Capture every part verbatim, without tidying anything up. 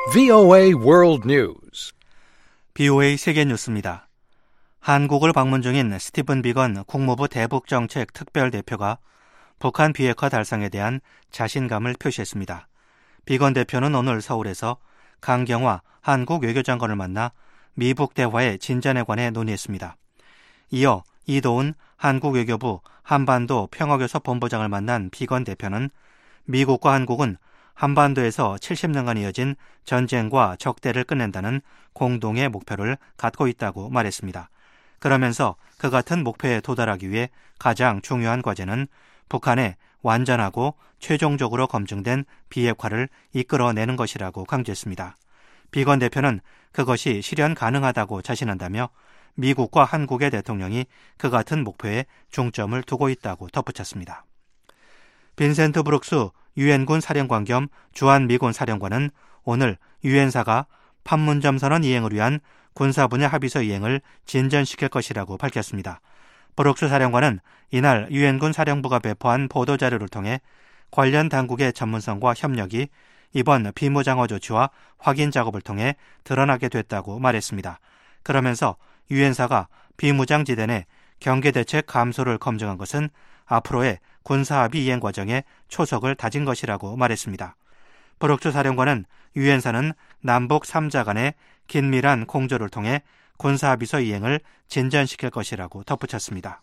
브이오에이 World News. 브이오에이 세계 뉴스입니다. 한국을 방문 중인 스티븐 비건 국무부 대북정책 특별대표가 북한 비핵화 달성에 대한 자신감을 표시했습니다. 비건 대표는 오늘 서울에서 강경화 한국 외교장관을 만나 미북 대화의 진전에 관해 논의했습니다. 이어 이도훈 한국 외교부 한반도 평화교섭 본부장을 만난 비건 대표는 미국과 한국은 한반도에서 칠십 년간 이어진 전쟁과 적대를 끝낸다는 공동의 목표를 갖고 있다고 말했습니다. 그러면서 그 같은 목표에 도달하기 위해 가장 중요한 과제는 북한의 완전하고 최종적으로 검증된 비핵화를 이끌어내는 것이라고 강조했습니다. 비건 대표는 그것이 실현 가능하다고 자신한다며 미국과 한국의 대통령이 그 같은 목표에 중점을 두고 있다고 덧붙였습니다. 빈센트 브룩스 유엔군 사령관 겸 주한미군 사령관은 오늘 유엔사가 판문점 선언 이행을 위한 군사 분야 합의서 이행을 진전시킬 것이라고 밝혔습니다. 브룩스 사령관은 이날 유엔군 사령부가 배포한 보도자료를 통해 관련 당국의 전문성과 협력이 이번 비무장화 조치와 확인 작업을 통해 드러나게 됐다고 말했습니다. 그러면서 유엔사가 비무장지대 내 경계대책 감소를 검증한 것은 앞으로의 군사합의 이행 과정에 초석을 다진 것이라고 말했습니다. 브룩스 사령관은 유엔사는 남북 삼 자 간의 긴밀한 공조를 통해 군사합의서 이행을 진전시킬 것이라고 덧붙였습니다.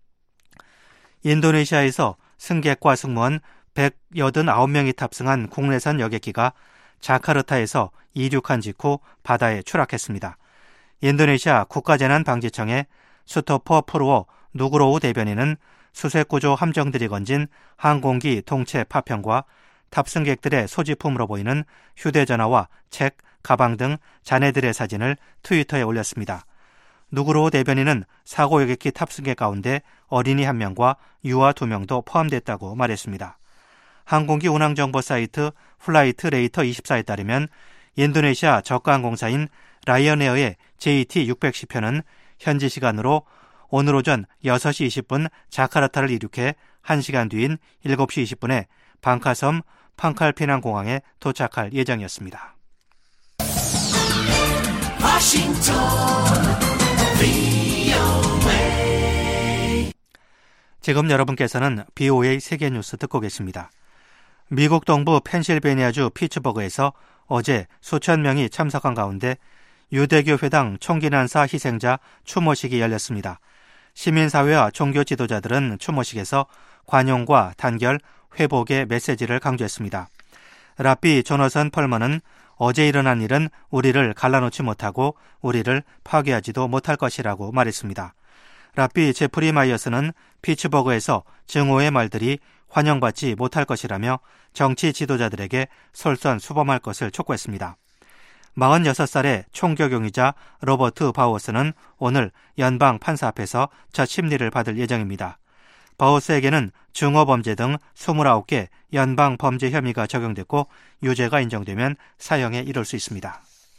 인도네시아에서 승객과 승무원 백팔십구 명이 탑승한 국내선 여객기가 자카르타에서 이륙한 직후 바다에 추락했습니다. 인도네시아 국가재난방지청의 수토퍼 프루오 누그로우 대변인은 수색구조 함정들이 건진 항공기 동체 파편과 탑승객들의 소지품으로 보이는 휴대전화와 책, 가방 등 잔해들의 사진을 트위터에 올렸습니다. 누그로우 대변인은 사고 여객기 탑승객 가운데 어린이 한 명과 유아 두 명도 포함됐다고 말했습니다. 항공기 운항정보 사이트 플라이트 레이터 이십사에 따르면 인도네시아 저가항공사인 라이언에어의 제이티 육백십 편은 현지 시간으로 오늘 오전 여섯 시 이십 분 자카르타를 이륙해 한 시간 뒤인 일곱 시 이십 분에 방카섬 팡칼피낭공항에 도착할 예정이었습니다. 워싱턴 브이오에이. 지금 여러분께서는 브이오에이 세계뉴스 듣고 계십니다. 미국 동부 펜실베니아주 피츠버그에서 어제 수천 명이 참석한 가운데 유대교 회당 총기 난사 희생자 추모식이 열렸습니다. 시민사회와 종교 지도자들은 추모식에서 관용과 단결, 회복의 메시지를 강조했습니다. 랍비 조너선 펄먼은 어제 일어난 일은 우리를 갈라놓지 못하고 우리를 파괴하지도 못할 것이라고 말했습니다. 랍비 제프리 마이어스는 피츠버그에서 증오의 말들이 환영받지 못할 것이라며 정치 지도자들에게 솔선수범할 것을 촉구했습니다. 마흔여섯 살의 총격용의자 로버트 바우어스는 오늘 연방 판사 앞에서 첫 심리를 받을 예정입니다. 바우어스에게는 중어범죄 등 이십구 개 연방 범죄 혐의가 적용됐고 유죄가 인정되면 사형에 이를 수 있습니다.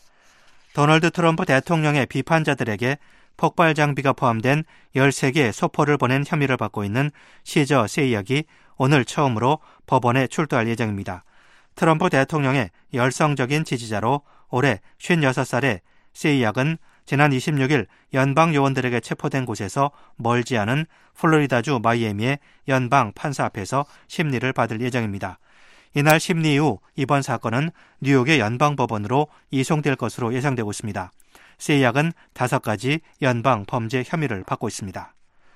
도널드 트럼프 대통령의 비판자들에게 폭발 장비가 포함된 열세 개 소포를 보낸 혐의를 받고 있는 시저 세이약이 오늘 처음으로 법원에 출두할 예정입니다. 트럼프 대통령의 열성적인 지지자로 올해 쉰여섯 살의 세이약은 지난 이십육 일 연방 요원들에게 체포된 곳에서 멀지 않은 플로리다주 마이애미의 연방 판사 앞에서 심리를 받을 예정입니다. 이날 심리 이후 이번 사건은 뉴욕의 연방법원으로 이송될 것으로 예상되고 있습니다. 세이약은 다섯 가지 연방 범죄 혐의를 받고 있습니다.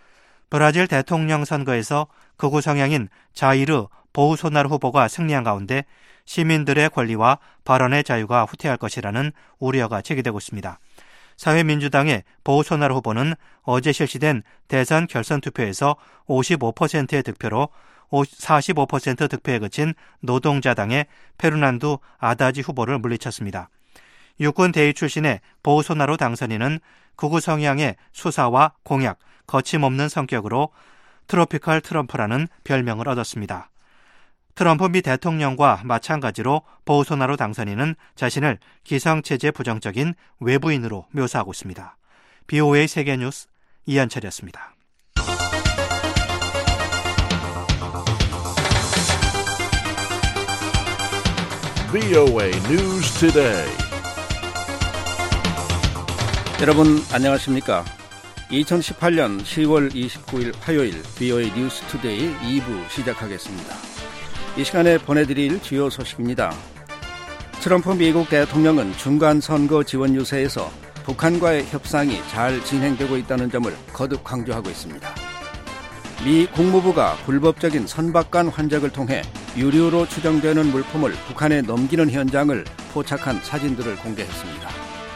브라질 대통령 선거에서 극우 성향인 자이르 보우소나루 후보가 승리한 가운데 시민들의 권리와 발언의 자유가 후퇴할 것이라는 우려가 제기되고 있습니다. 사회민주당의 보우소나루 후보는 어제 실시된 대선 결선 투표에서 오십오 퍼센트의 득표로 사십오 퍼센트 득표에 그친 노동자당의 페르난두 아다지 후보를 물리쳤습니다. 육군 대위 출신의 보우소나루 당선인은 극우 성향의 수사와 공약, 거침없는 성격으로 트로피컬 트럼프라는 별명을 얻었습니다. 트럼프 미 대통령과 마찬가지로 보우소나루 당선인은 자신을 기성체제 부정적인 외부인으로 묘사하고 있습니다. 브이오에이 세계뉴스 이현철이었습니다. 브이오에이 News Today. 여러분 안녕하십니까? 이천십팔년 시월 이십구일 화요일 브이오에이 뉴스 투데이 이 부 시작하겠습니다. 이 시간에 보내드릴 주요 소식입니다. 트럼프 미국 대통령은 중간선거 지원 유세에서 북한과의 협상이 잘 진행되고 있다는 점을 거듭 강조하고 있습니다. 미 국무부가 불법적인 선박간 환적을 통해 유류로 추정되는 물품을 북한에 넘기는 현장을 포착한 사진들을 공개했습니다.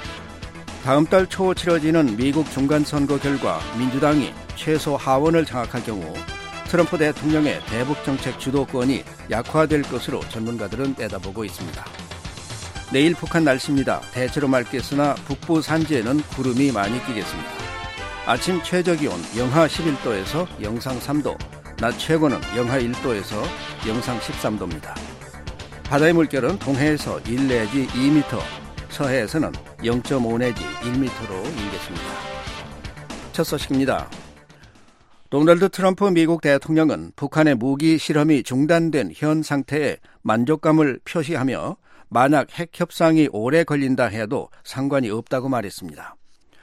다음 달 초 치러지는 미국 중간선거 결과 민주당이 최소 하원을 장악할 경우 트럼프 대통령의 대북정책 주도권이 약화될 것으로 전문가들은 내다보고 있습니다. 내일 북한 날씨입니다. 대체로 맑겠으나 북부 산지에는 구름이 많이 끼겠습니다. 아침 최저기온 영하 십일도에서 영상 삼도, 낮 최고는 영하 일도에서 영상 십삼도입니다. 바다의 물결은 동해에서 일 내지 이 미터, 서해에서는 영 점 오 내지 일 미터로 일겠습니다. 첫 소식입니다. 도널드 트럼프 미국 대통령은 북한의 무기 실험이 중단된 현 상태에 만족감을 표시하며 만약 핵 협상이 오래 걸린다 해도 상관이 없다고 말했습니다.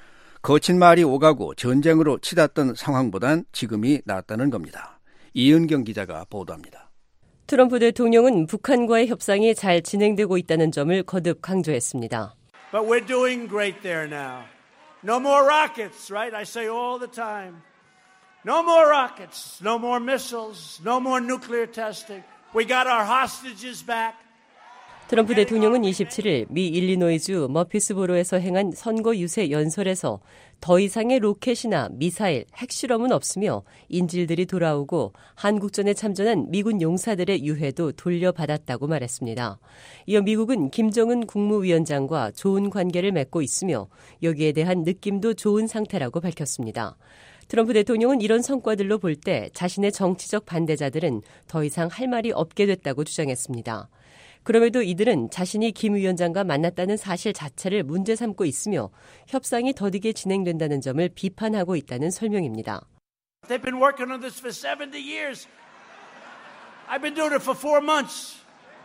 거친 말이 오가고 전쟁으로 치닫던 상황보단 지금이 낫다는 겁니다. 이은경 기자가 보도합니다. 트럼프 대통령은 북한과의 협상이 잘 진행되고 있다는 점을 거듭 강조했습니다. But we're doing great there now. No more rockets, right? I say all the time. No more rockets, no more missiles, no more nuclear testing. We got our hostages back. 트럼프 대통령은 이십칠일 미 일리노이주 머피스보로에서 행한 선거 유세 연설에서 더 이상의 로켓이나 미사일, 핵실험은 없으며 인질들이 돌아오고 한국전에 참전한 미군 용사들의 유해도 돌려받았다고 말했습니다. 이어 미국은 김정은 국무위원장과 좋은 관계를 맺고 있으며 여기에 대한 느낌도 좋은 상태라고 밝혔습니다. 트럼프 대통령은 이런 성과들로 볼 때 자신의 정치적 반대자들은 더 이상 할 말이 없게 됐다고 주장했습니다. 그럼에도 이들은 자신이 김 위원장과 만났다는 사실 자체를 문제 삼고 있으며 협상이 더디게 진행된다는 점을 비판하고 있다는 설명입니다. They've been working on this for seventy years. I've been doing it for four months.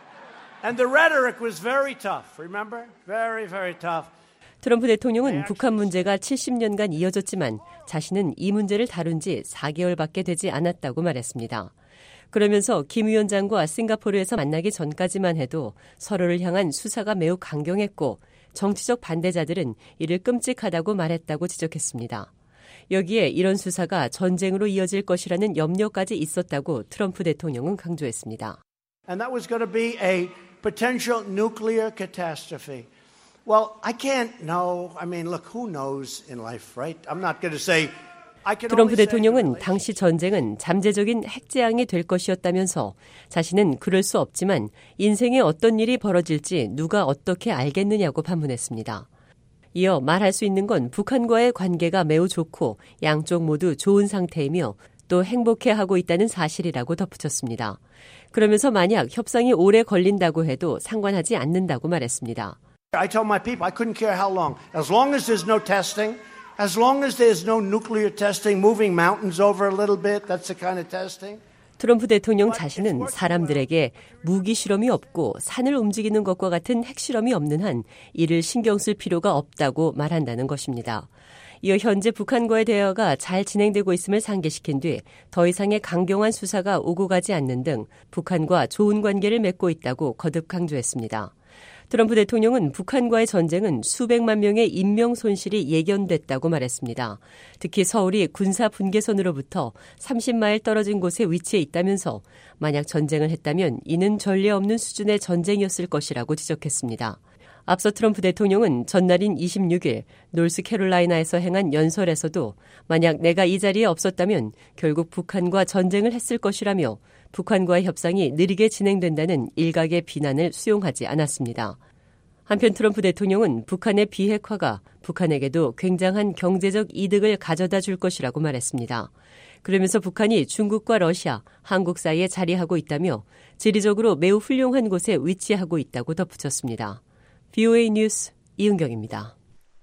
And the rhetoric was very tough. Remember? Very, very tough. 트럼프 대통령은 북한 문제가 칠십 년간 이어졌지만 자신은 이 문제를 다룬 지 사 개월밖에 되지 않았다고 말했습니다. 그러면서 김 위원장과 싱가포르에서 만나기 전까지만 해도 서로를 향한 수사가 매우 강경했고 정치적 반대자들은 이를 끔찍하다고 말했다고 지적했습니다. 여기에 이런 수사가 전쟁으로 이어질 것이라는 염려까지 있었다고 트럼프 대통령은 강조했습니다. And that was going to be a potential nuclear catastrophe. Well, I can't know. I mean, look, who knows in life, right? I'm not going to say 트럼프 대통령은 당시 전쟁은 잠재적인 핵재앙이 될 것이었다면서 자신은 그럴 수 없지만 인생에 어떤 일이 벌어질지 누가 어떻게 알겠느냐고 반문했습니다. 이어 말할 수 있는 건 북한과의 관계가 매우 좋고 양쪽 모두 좋은 상태이며 또 행복해하고 있다는 사실이라고 덧붙였습니다. 그러면서 만약 협상이 오래 걸린다고 해도 상관하지 않는다고 말했습니다. I told my people I couldn't care how long. As long as there's no testing. As long as there's no nuclear testing, moving mountains over a little bit, that's the kind of testing. 트럼프 대통령 자신은 사람들에게 무기 실험이 없고 산을 움직이는 것과 같은 핵실험이 없는 한 이를 신경 쓸 필요가 없다고 말한다는 것입니다. 이어 현재 북한과의 대화가 잘 진행되고 있음을 상기시킨 뒤 더 이상의 강경한 수사가 오고 가지 않는 등 북한과 좋은 관계를 맺고 있다고 거듭 강조했습니다. 트럼프 대통령은 북한과의 전쟁은 수백만 명의 인명 손실이 예견됐다고 말했습니다. 특히 서울이 군사 분계선으로부터 삼십 마일 떨어진 곳에 위치해 있다면서 만약 전쟁을 했다면 이는 전례 없는 수준의 전쟁이었을 것이라고 지적했습니다. 앞서 트럼프 대통령은 전날인 이십육일 노스캐롤라이나에서 행한 연설에서도 만약 내가 이 자리에 없었다면 결국 북한과 전쟁을 했을 것이라며 북한과의 협상이 느리게 진행된다는 일각의 비난을 수용하지 않았습니다. 한편 트럼프 대통령은 북한의 비핵화가 북한에게도 굉장한 경제적 이득을 가져다 줄 것이라고 말했습니다. 그러면서 북한이 중국과 러시아, 한국 사이에 자리하고 있다며 지리적으로 매우 훌륭한 곳에 위치하고 있다고 덧붙였습니다. 브이오에이 뉴스 이은경입니다.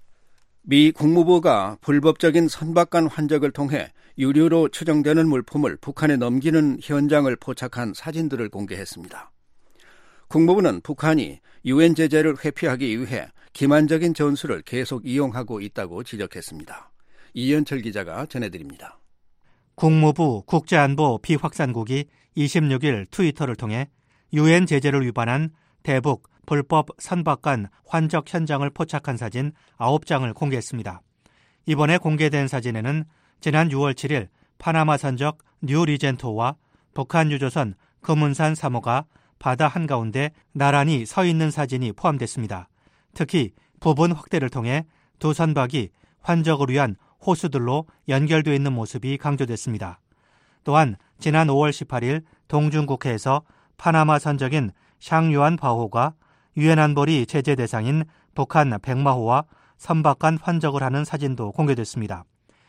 미 국무부가 불법적인 선박간 환적을 통해 유류로 추정되는 물품을 북한에 넘기는 현장을 포착한 사진들을 공개했습니다. 국무부는 북한이 유엔 제재를 회피하기 위해 기만적인 전술을 계속 이용하고 있다고 지적했습니다. 이현철 기자가 전해드립니다. 국무부 국제안보 비확산국이 이십육 일 트위터를 통해 유엔 제재를 위반한 대북 불법 선박간 환적 현장을 포착한 사진 아홉 장을 공개했습니다. 이번에 공개된 사진에는 지난 유월 칠일 파나마 선적 뉴 리젠토와 북한 유조선 금운산 삼 호가 바다 한가운데 나란히 서 있는 사진이 포함됐습니다. 특히 부분 확대를 통해 두 선박이 환적을 위한 호수들로 연결되어 있는 모습이 강조됐습니다. 또한 지난 오월 십팔일 동중국해에서 파나마 선적인 샹유안 바호가 유엔 안보리 제재 대상인 북한 백마호와 선박간 환적을 하는 사진도 공개됐습니다.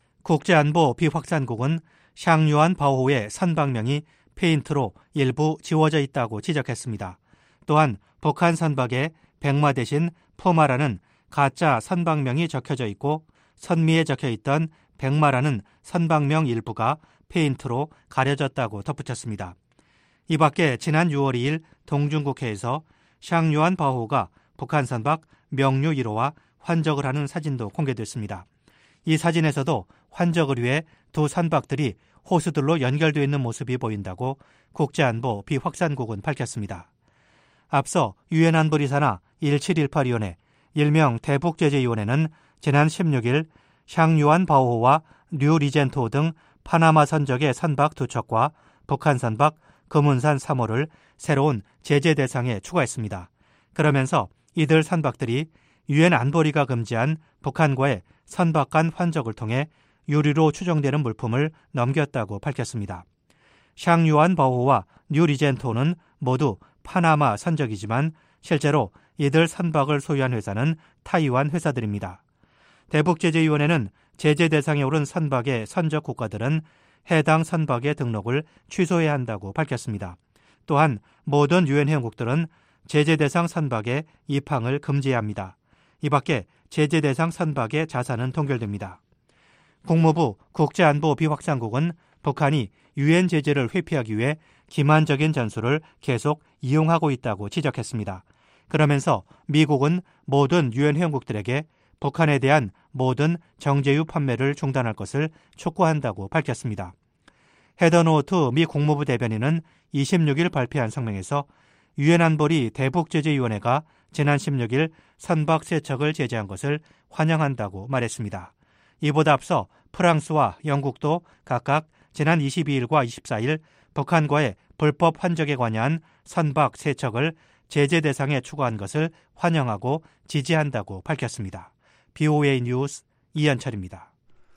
국제안보 비확산국은 샹유안 바호의 선박명이 페인트로 일부 지워져 있다고 지적했습니다. 또한 북한 선박에 백마 대신 푸마라는 가짜 선박명이 적혀져 있고 선미에 적혀있던 백마라는 선박명 일부가 페인트로 가려졌다고 덧붙였습니다. 이 밖에 지난 유월 이일 동중국해에서 샹유안 바호가 북한 선박 명류 일 호와 환적을 하는 사진도 공개됐습니다. 이 사진에서도 환적을 위해 두 선박들이 호수들로 연결되어 있는 모습이 보인다고 국제안보 비확산국은 밝혔습니다. 앞서 유엔 안보리 산하 일칠일팔 위원회, 일명 대북제재위원회는 지난 십육 일 샹유안 바오호와 뉴 리젠토 등 파나마 선적의 선박 두 척과 북한 선박 금운산 삼 호를 새로운 제재 대상에 추가했습니다. 그러면서 이들 선박들이 유엔 안보리가 금지한 북한과의 선박 간 환적을 통해 유류로 추정되는 물품을 넘겼다고 밝혔습니다. 샹유안 바오호와 뉴 리젠토는 모두 파나마 선적이지만 실제로 이들 선박을 소유한 회사는 타이완 회사들입니다. 대북제재위원회는 제재 대상에 오른 선박의 선적 국가들은 해당 선박의 등록을 취소해야 한다고 밝혔습니다. 또한 모든 유엔 회원국들은 제재 대상 선박의 입항을 금지해야 합니다. 이 밖에 제재 대상 선박의 자산은 동결됩니다. 국무부 국제안보 비확산국은 북한이 유엔 제재를 회피하기 위해 기만적인 전술을 계속 이용하고 있다고 지적했습니다. 그러면서 미국은 모든 유엔 회원국들에게 북한에 대한 모든 정제유 판매를 중단할 것을 촉구한다고 밝혔습니다. 헤더 노트 미 국무부 대변인은 이십육 일 발표한 성명에서 유엔 안보리 대북제재위원회가 지난 십육 일 선박 세 척을 제재한 것을 환영한다고 말했습니다. 이보다 앞서 프랑스와 영국도 각각 지난 이십이 일과 이십사 일 북한과의 불법 환적에 관여한 선박 세 척을 제재 대상에 추가한 것을 환영하고 지지한다고 밝혔습니다. 비오에이 뉴스 이현철입니다.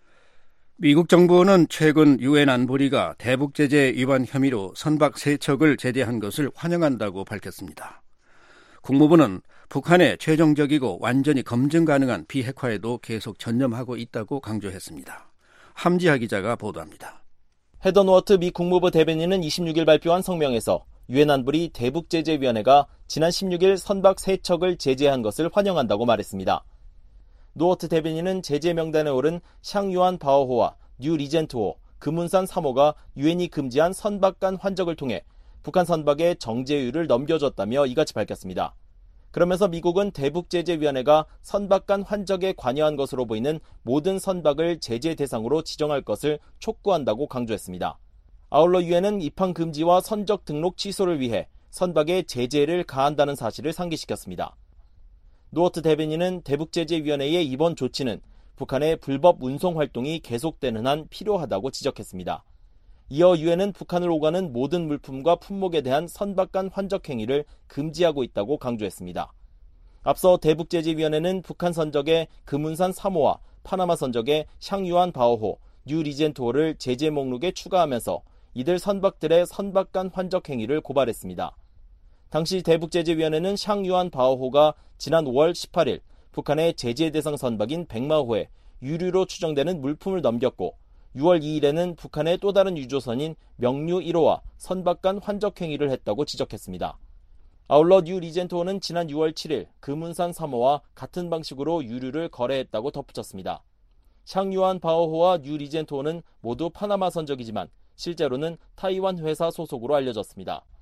미국 정부는 최근 유엔 안보리가 대북제재 위반 혐의로 선박 세 척을 제재한 것을 환영한다고 밝혔습니다. 국무부는 북한의 최종적이고 완전히 검증 가능한 비핵화에도 계속 전념하고 있다고 강조했습니다. 함지하 기자가 보도합니다. 헤더 노트 미 국무부 대변인은 이십육 일 발표한 성명에서 유엔 안보리 대북제재위원회가 지난 십육 일 선박 세 척을 제재한 것을 환영한다고 말했습니다. 노어트 대변인은 제재 명단에 오른 샹유안 바오호와 뉴 리젠토호, 금운산 삼 호가 유엔이 금지한 선박 간 환적을 통해 북한 선박에 정제유를 넘겨줬다며 이같이 밝혔습니다. 그러면서 미국은 대북제재위원회가 선박 간 환적에 관여한 것으로 보이는 모든 선박을 제재 대상으로 지정할 것을 촉구한다고 강조했습니다. 아울러 유엔은 입항 금지와 선적 등록 취소를 위해 선박에 제재를 가한다는 사실을 상기시켰습니다. 노어트 대변인은 대북제재위원회의 이번 조치는 북한의 불법 운송 활동이 계속되는 한 필요하다고 지적했습니다. 이어 유엔은 북한을 오가는 모든 물품과 품목에 대한 선박 간 환적 행위를 금지하고 있다고 강조했습니다. 앞서 대북제재위원회는 북한 선적의 금운산 삼 호와 파나마 선적의 샹유안 바오호, 뉴 리젠토호를 제재 목록에 추가하면서 이들 선박들의 선박 간 환적 행위를 고발했습니다. 당시 대북제재위원회는 샹유안 바오호가 지난 오월 십팔 일 북한의 제재 대상 선박인 백마호에 유류로 추정되는 물품을 넘겼고 유월 이 일에는 북한의 또 다른 유조선인 명류 일 호와 선박 간 환적 행위를 했다고 지적했습니다. 아울러 뉴 리젠토호는 지난 유월 칠 일 금운산 삼 호와 같은 방식으로 유류를 거래했다고 덧붙였습니다. 샹유안 바오호와 뉴 리젠토호는 모두 파나마 선적이지만 실제로는 타이완 회사 소속으로 알려졌습니다.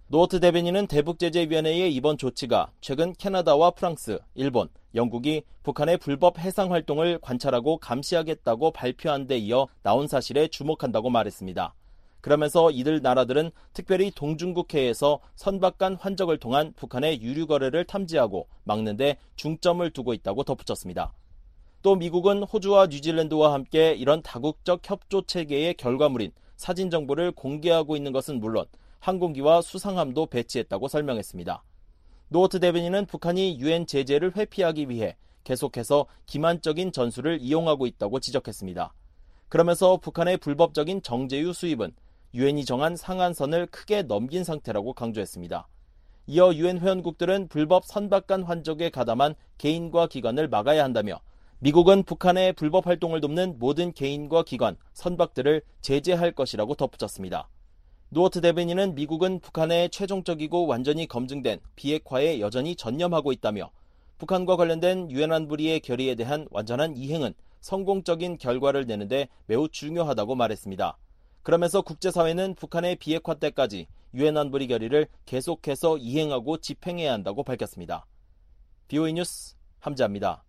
노어트 대변인은 대북제재위원회의 이번 조치가 최근 캐나다와 프랑스, 일본, 영국이 북한의 불법 해상 활동을 관찰하고 감시하겠다고 발표한 데 이어 나온 사실에 주목한다고 말했습니다. 그러면서 이들 나라들은 특별히 동중국해에서 선박 간 환적을 통한 북한의 유류 거래를 탐지하고 막는 데 중점을 두고 있다고 덧붙였습니다. 또 미국은 호주와 뉴질랜드와 함께 이런 다국적 협조 체계의 결과물인 사진 정보를 공개하고 있는 것은 물론 항공기와 수상함도 배치했다고 설명했습니다. 노어트 대변인은 북한이 유엔 제재를 회피하기 위해 계속해서 기만적인 전술을 이용하고 있다고 지적했습니다. 그러면서 북한의 불법적인 정제유 수입은 유엔이 정한 상한선을 크게 넘긴 상태라고 강조했습니다. 이어 유엔 회원국들은 불법 선박 간 환적에 가담한 개인과 기관을 막아야 한다며 미국은 북한의 불법 활동을 돕는 모든 개인과 기관, 선박들을 제재할 것이라고 덧붙였습니다. 노어트 대변인은 미국은 북한의 최종적이고 완전히 검증된 비핵화에 여전히 전념하고 있다며 북한과 관련된 유엔 안보리의 결의에 대한 완전한 이행은 성공적인 결과를 내는데 매우 중요하다고 말했습니다. 그러면서 국제사회는 북한의 비핵화 때까지 유엔 안보리 결의를 계속해서 이행하고 집행해야 한다고 밝혔습니다. 비오이 뉴스 함재합니다.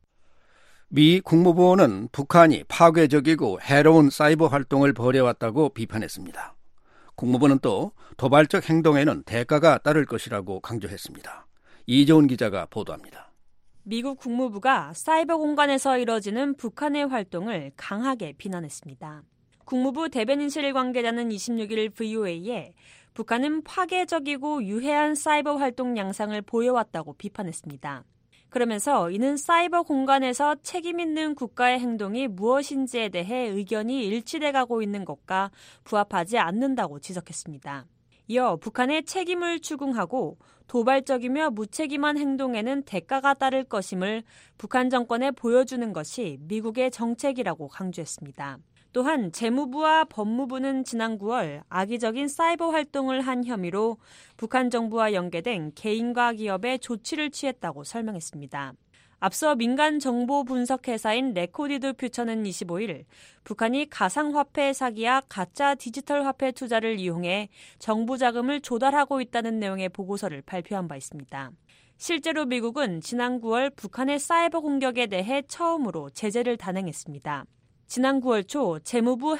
미 국무부는 북한이 파괴적이고 해로운 사이버 활동을 벌여왔다고 비판했습니다. 국무부는 또 도발적 행동에는 대가가 따를 것이라고 강조했습니다. 이재훈 기자가 보도합니다. 미국 국무부가 사이버 공간에서 이뤄지는 북한의 활동을 강하게 비난했습니다. 국무부 대변인실 관계자는 이십육 일 브이오에이에 북한은 파괴적이고 유해한 사이버 활동 양상을 보여왔다고 비판했습니다. 그러면서 이는 사이버 공간에서 책임 있는 국가의 행동이 무엇인지에 대해 의견이 일치돼 가고 있는 것과 부합하지 않는다고 지적했습니다. 이어 북한의 책임을 추궁하고 도발적이며 무책임한 행동에는 대가가 따를 것임을 북한 정권에 보여주는 것이 미국의 정책이라고 강조했습니다. 또한 재무부와 법무부는 지난 구월 악의적인 사이버 활동을 한 혐의로 북한 정부와 연계된 개인과 기업에 조치를 취했다고 설명했습니다. 앞서 민간 정보 분석 회사인 레코디드 퓨처는 이십오 일 북한이 가상화폐 사기와 가짜 디지털 화폐 투자를 이용해 정부 자금을 조달하고 있다는 내용의 보고서를 발표한 바 있습니다. 실제로 미국은 지난 구월 북한의 사이버 공격에 대해 처음으로 제재를 단행했습니다. 지난 구월 초 재무부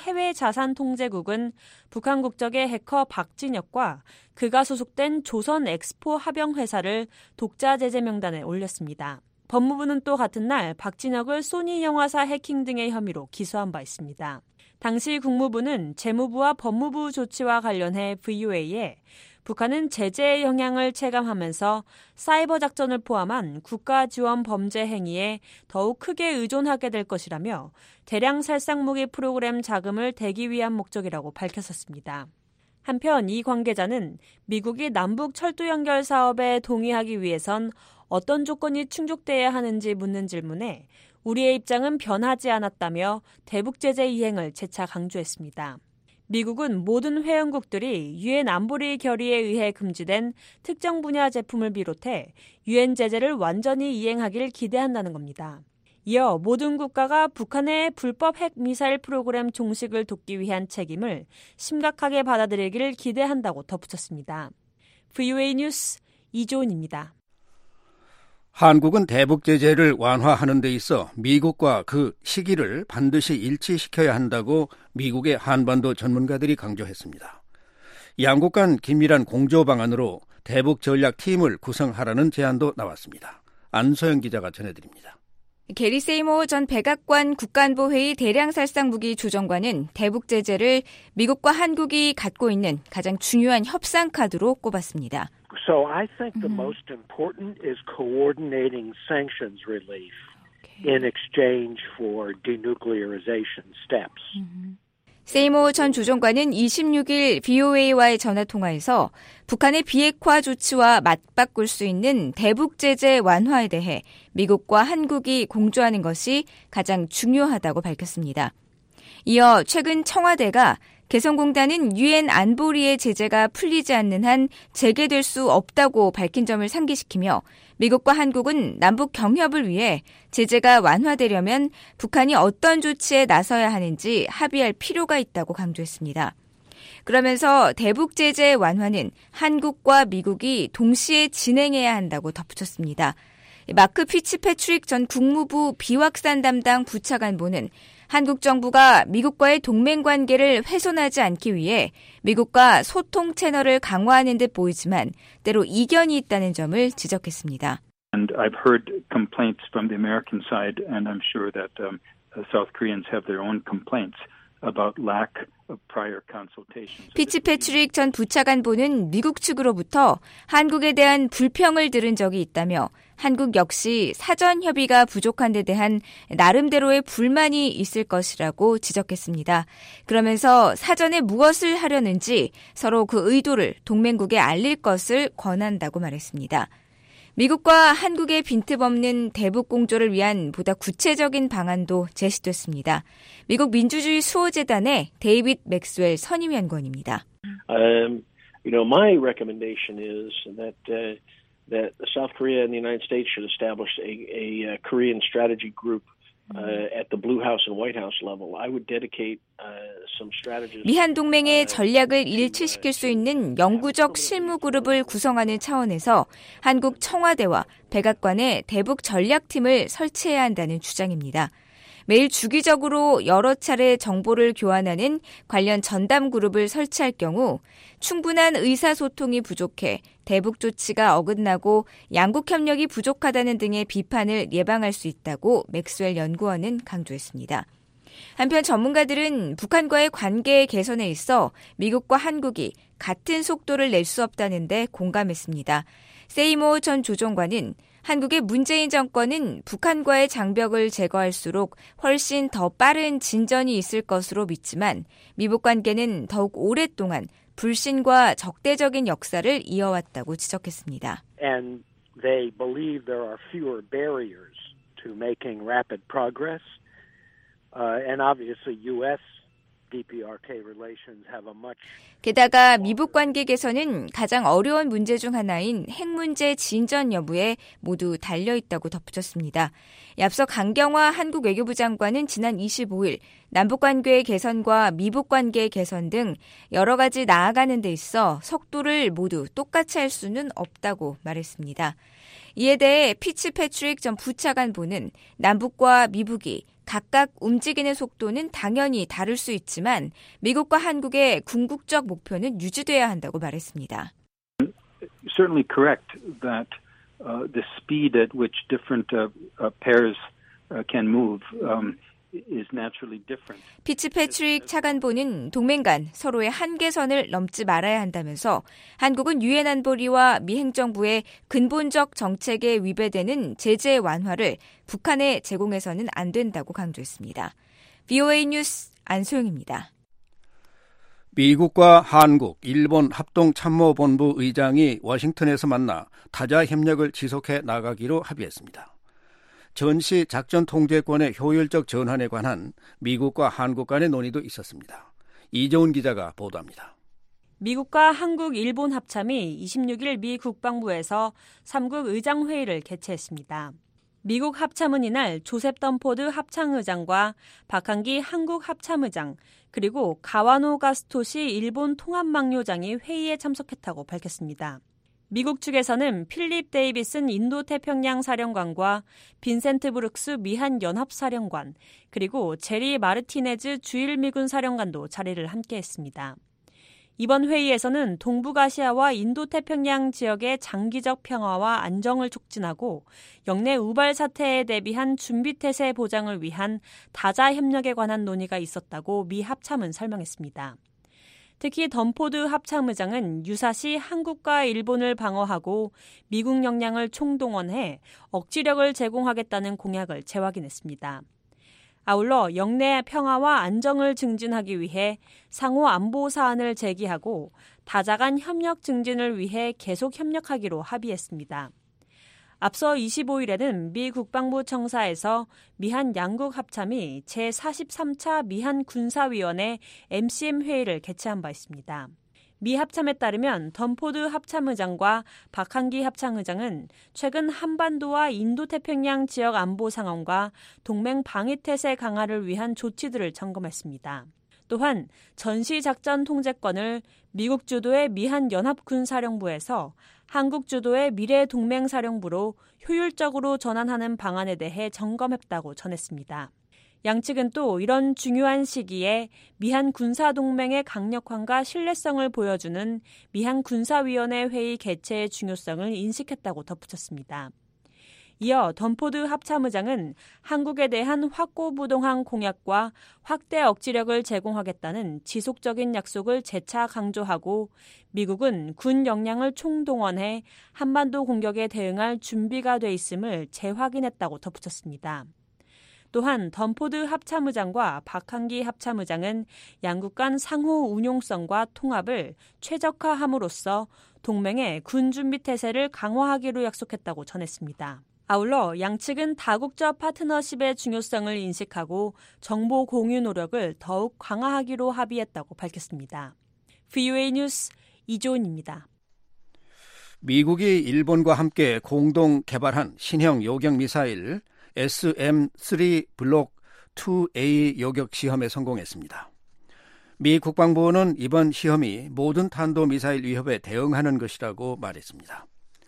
해외자산통제국은 북한 국적의 해커 박진혁과 그가 소속된 조선 엑스포 합영회사를 독자 제재 명단에 올렸습니다. 법무부는 또 같은 날 박진혁을 소니 영화사 해킹 등의 혐의로 기소한 바 있습니다. 당시 국무부는 재무부와 법무부 조치와 관련해 브이오에이에 북한은 제재의 영향을 체감하면서 사이버 작전을 포함한 국가 지원 범죄 행위에 더욱 크게 의존하게 될 것이라며 대량 살상무기 프로그램 자금을 대기 위한 목적이라고 밝혔었습니다. 한편 이 관계자는 미국이 남북 철도 연결 사업에 동의하기 위해선 어떤 조건이 충족돼야 하는지 묻는 질문에 우리의 입장은 변하지 않았다며 대북 제재 이행을 재차 강조했습니다. 미국은 모든 회원국들이 유엔 안보리 결의에 의해 금지된 특정 분야 제품을 비롯해 유엔 제재를 완전히 이행하길 기대한다는 겁니다. 이어 모든 국가가 북한의 불법 핵 미사일 프로그램 종식을 돕기 위한 책임을 심각하게 받아들이기를 기대한다고 덧붙였습니다. 브이오에이 뉴스 이조은입니다. 한국은 대북 제재를 완화하는 데 있어 미국과 그 시기를 반드시 일치시켜야 한다고 미국의 한반도 전문가들이 강조했습니다. 양국 간 긴밀한 공조 방안으로 대북 전략 팀을 구성하라는 제안도 나왔습니다. 안소영 기자가 전해드립니다. 게리 세이모 전 백악관 국가안보회의 대량살상무기 조정관은 대북 제재를 미국과 한국이 갖고 있는 가장 중요한 협상 카드로 꼽았습니다. So I think the most important is coordinating sanctions relief in exchange for denuclearization steps. 세이모 전 조정관은 이십육 일 브이오에이와의 전화통화에서 북한의 비핵화 조치와 맞바꿀 수 있는 대북 제재 완화에 대해 미국과 한국이 공조하는 것이 가장 중요하다고 밝혔습니다. 이어 최근 청와대가 개성공단은 유엔 안보리의 제재가 풀리지 않는 한 재개될 수 없다고 밝힌 점을 상기시키며 미국과 한국은 남북 경협을 위해 제재가 완화되려면 북한이 어떤 조치에 나서야 하는지 합의할 필요가 있다고 강조했습니다. 그러면서 대북 제재 완화는 한국과 미국이 동시에 진행해야 한다고 덧붙였습니다. 마크 피츠패트릭 전 국무부 비확산 담당 부차관보는 한국 정부가 미국과의 동맹 관계를 훼손하지 않기 위해 미국과 소통 채널을 강화하는 듯 보이지만 때로 이견이 있다는 점을 지적했습니다. And I've heard complaints from the American side, and I'm sure that um, South Koreans have their own complaints about lack of prior consultation. 피츠패트릭 전 부차관보는 미국 측으로부터 한국에 대한 불평을 들은 적이 있다며 한국 역시 사전 협의가 부족한 데 대한 나름대로의 불만이 있을 것이라고 지적했습니다. 그러면서 사전에 무엇을 하려는지 서로 그 의도를 동맹국에 알릴 것을 권한다고 말했습니다. 미국과 한국의 빈틈 없는 대북 공조를 위한 보다 구체적인 방안도 제시됐습니다. 미국 민주주의 수호재단의 데이빗 맥스웰 선임연구원입니다. Um, you know, my recommendation is that uh, that South Korea and the United States should establish a, a, a Korean strategy group uh, at the Blue House and White House level. I would dedicate uh, some strategists. 미한 동맹의 전략을 일치시킬 수 있는 영구적 실무 그룹을 구성하는 차원에서 한국 청와대와 백악관의 대북 전략팀을 설치해야 한다는 주장입니다. 매일 주기적으로 여러 차례 정보를 교환하는 관련 전담 그룹을 설치할 경우 충분한 의사소통이 부족해 대북 조치가 어긋나고 양국 협력이 부족하다는 등의 비판을 예방할 수 있다고 맥스웰 연구원은 강조했습니다. 한편 전문가들은 북한과의 관계 개선에 있어 미국과 한국이 같은 속도를 낼 수 없다는 데 공감했습니다. 세이모 전 조정관은 한국의 문재인 정권은 북한과의 장벽을 제거할수록 훨씬 더 빠른 진전이 있을 것으로 믿지만 미북 관계는 더욱 오랫동안 불신과 적대적인 역사를 이어왔다고 지적했습니다. And they believe there are fewer barriers to making rapid progress. Uh, and obviously U S 디피아르케이 relations have a much 게다가 미북 관계 개선은 가장 어려운 문제 중 하나인 핵 문제 진전 여부에 모두 달려있다고 덧붙였습니다. 앞서 강경화 한국 외교부 장관은 지난 이십오일 남북 관계 개선과 미북 관계 개선 등 여러 가지 나아가는 데 있어 속도를 모두 똑같이 할 수는 없다고 말했습니다. 이에 대해 피츠패트릭 전 부차관보는 남북과 미북이 각각 움직이는 속도는 당연히 다를 수 있지만 미국과 한국의 궁극적 목표는 유지돼야 한다고 말했습니다. Certainly correct that uh, the speed at which different uh, uh, pairs uh, can move um, is naturally different. 피츠패트릭 차관보는 동맹 간 서로의 한계선을 넘지 말아야 한다면서 한국은 유엔 안보리와 미 행정부의 근본적 정책에 위배되는 제재 완화를 북한에 제공해서는 안 된다고 강조했습니다. 브이오에이 뉴스 안소영입니다. 미국과 한국, 일본 합동참모본부 의장이 워싱턴에서 만나 다자 협력을 지속해 나가기로 합의했습니다. 전시 작전 통제권의 효율적 전환에 관한 미국과 한국 간의 논의도 있었습니다. 이정훈 기자가 보도합니다. 미국과 한국, 일본 합참이 이십육일 미 국방부에서 삼국 의장회의를 개최했습니다. 미국 합참은 이날 조셉 덤포드 합참의장과 박한기 한국 합참의장 그리고 가와노 가스토시 일본 통합망료장이 회의에 참석했다고 밝혔습니다. 미국 측에서는 필립 데이비슨 인도태평양 사령관과 빈센트 브룩스 미한 연합사령관 그리고 제리 마르티네즈 주일미군 사령관도 자리를 함께했습니다. 이번 회의에서는 동북아시아와 인도태평양 지역의 장기적 평화와 안정을 촉진하고 영내 우발 사태에 대비한 준비태세 보장을 위한 다자 협력에 관한 논의가 있었다고 미 합참은 설명했습니다. 특히 덤포드 합참의장은 유사시 한국과 일본을 방어하고 미국 역량을 총동원해 억지력을 제공하겠다는 공약을 재확인했습니다. 아울러 영내 평화와 안정을 증진하기 위해 상호 안보 사안을 제기하고 다자 간 협력 증진을 위해 계속 협력하기로 합의했습니다. 앞서 이십오일에는 미 국방부 청사에서 미한 양국 합참이 제사십삼 차 미한 군사위원회 엠씨엠 회의를 개최한 바 있습니다. 미 합참에 따르면 덤포드 합참의장과 박한기 합참의장은 최근 한반도와 인도태평양 지역 안보 상황과 동맹 방위태세 강화를 위한 조치들을 점검했습니다. 또한 전시작전 통제권을 미국 주도의 미한연합군사령부에서 한국 주도의 미래동맹사령부로 효율적으로 전환하는 방안에 대해 점검했다고 전했습니다. 양측은 또 이런 중요한 시기에 미한 군사동맹의 강력함과 신뢰성을 보여주는 미한 군사위원회 회의 개최의 중요성을 인식했다고 덧붙였습니다. 이어 던포드 합참의장은 한국에 대한 확고부동한 공약과 확대 억지력을 제공하겠다는 지속적인 약속을 재차 강조하고 미국은 군 역량을 총동원해 한반도 공격에 대응할 준비가 돼 있음을 재확인했다고 덧붙였습니다. 또한 던포드 합참의장과 박한기 합참의장은 양국 간 상호 운용성과 통합을 최적화함으로써 동맹의 군준비 태세를 강화하기로 약속했다고 전했습니다. 아울러 양측은 다국적 파트너십의 중요성을 인식하고 정보 공유 노력을 더욱 강화하기로 합의했다고 밝혔습니다. 브이오에이 뉴스 이조은입니다. 미국이 일본과 함께 공동 개발한 신형 요격 미사일 에스엠 쓰리 블록 투 에이 요격 시험에 성공했습니다. 미 국방부는 이번 시험이 모든 탄도미사일 위협에 대응하는 것이라고 말했습니다.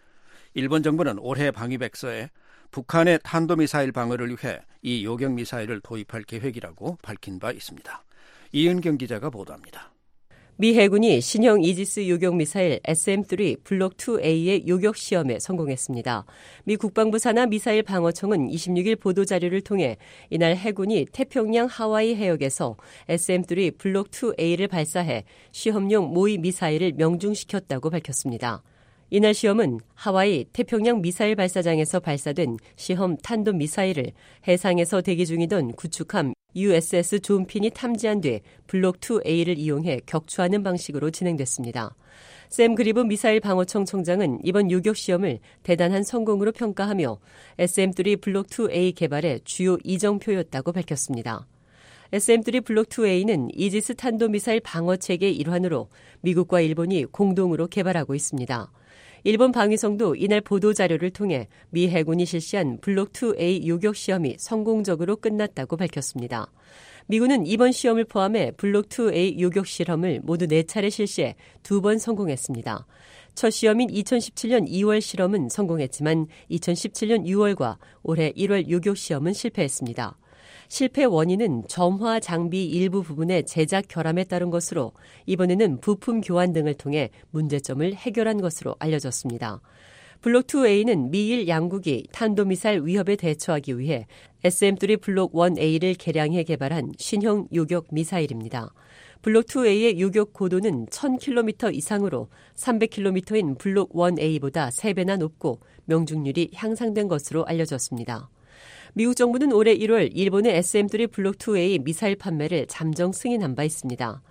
일본 정부는 올해 방위백서에 북한의 탄도미사일 방어를 위해 이 요격미사일을 도입할 계획이라고 밝힌 바 있습니다. 이은경 기자가 보도합니다. 미 해군이 신형 이지스 요격미사일 에스엠 쓰리 블록 투 에이의 요격 시험에 성공했습니다. 미 국방부 산하 미사일 방어청은 이십육 일 보도자료를 통해 이날 해군이 태평양 하와이 해역에서 에스엠 쓰리 블록 투 에이를 발사해 시험용 모의 미사일을 명중시켰다고 밝혔습니다. 이날 시험은 하와이 태평양 미사일 발사장에서 발사된 시험 탄도미사일을 해상에서 대기 중이던 구축함 유에스에스 존핀이 탐지한 뒤 블록 투 에이를 이용해 격추하는 방식으로 진행됐습니다. 샘 그리브 미사일 방어청 청장은 이번 요격 시험을 대단한 성공으로 평가하며 에스엠 쓰리 블록 투 에이 개발의 주요 이정표였다고 밝혔습니다. 에스엠 쓰리 블록 투 에이는 이지스 탄도미사일 방어체계의 일환으로 미국과 일본이 공동으로 개발하고 있습니다. 일본 방위성도 이날 보도자료를 통해 미 해군이 실시한 블록 투 에이 요격 시험이 성공적으로 끝났다고 밝혔습니다. 미군은 이번 시험을 포함해 블록 투 에이 요격 실험을 모두 네 차례 실시해 두 번 성공했습니다. 첫 시험인 이천십칠 년 이월 실험은 성공했지만 이천십칠 년 유월과 올해 일월 요격 시험은 실패했습니다. 실패 원인은 점화 장비 일부 부분의 제작 결함에 따른 것으로 이번에는 부품 교환 등을 통해 문제점을 해결한 것으로 알려졌습니다. 블록 투 에이는 미일 양국이 탄도미사일 위협에 대처하기 위해 에스엠 쓰리 블록 원 에이를 개량해 개발한 신형 요격 미사일입니다. 블록 투 에이의 요격 고도는 천 킬로미터 이상으로 삼백 킬로미터인 블록 원 에이보다 세 배나 높고 명중률이 향상된 것으로 알려졌습니다. 미국 정부는 올해 일월 일본의 에스엠 쓰리 블록 투 에이 미사일 판매를 잠정 승인한 바 있습니다.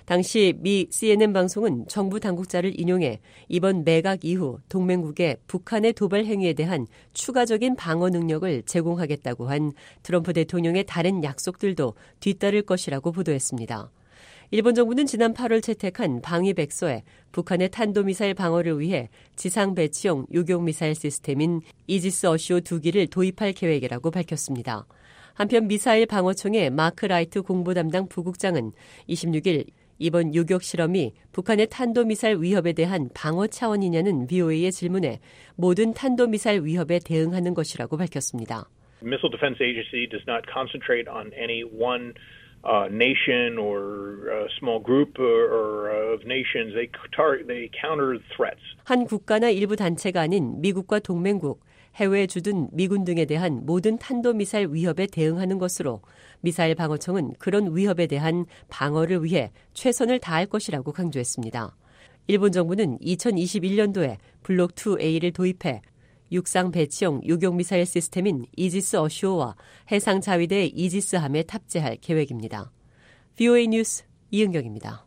당시 미 씨엔엔 방송은 정부 당국자를 인용해 이번 매각 이후 동맹국의 북한의 도발 행위에 대한 추가적인 방어 능력을 제공하겠다고 한 트럼프 대통령의 다른 약속들도 뒤따를 것이라고 보도했습니다. 일본 정부는 지난 팔월 채택한 방위백서에 북한의 탄도미사일 방어를 위해 지상 배치용 요격미사일 시스템인 이지스 어시오 두 기를 도입할 계획이라고 밝혔습니다. 한편 미사일 방어청의 마크 라이트 공보 담당 부국장은 이십육 일 이번 요격 실험이 북한의 탄도미사일 위협에 대한 방어 차원이냐는 브이오에이의 질문에 모든 탄도미사일 위협에 대응하는 것이라고 밝혔습니다. Missile Defense Agency does not concentrate on any one Uh, nation or a small group or, or of nations. They tar- they counter threats. 한 국가나 일부 단체가 아닌 미국과 동맹국, 해외에 주둔 미군 등에 대한 모든 탄도미사일 위협에 대응하는 것으로 미사일 방어청은 그런 위협에 대한 방어를 위해 최선을 다할 것이라고 강조했습니다. 일본 정부는 이천이십일 년도에 블록 투 에이를 도입해 육상 배치용 요격미사일 시스템인 이지스 어시오와 해상 자위대 이지스함에 탑재할 계획입니다. 브이오에이 뉴스 이은경입니다.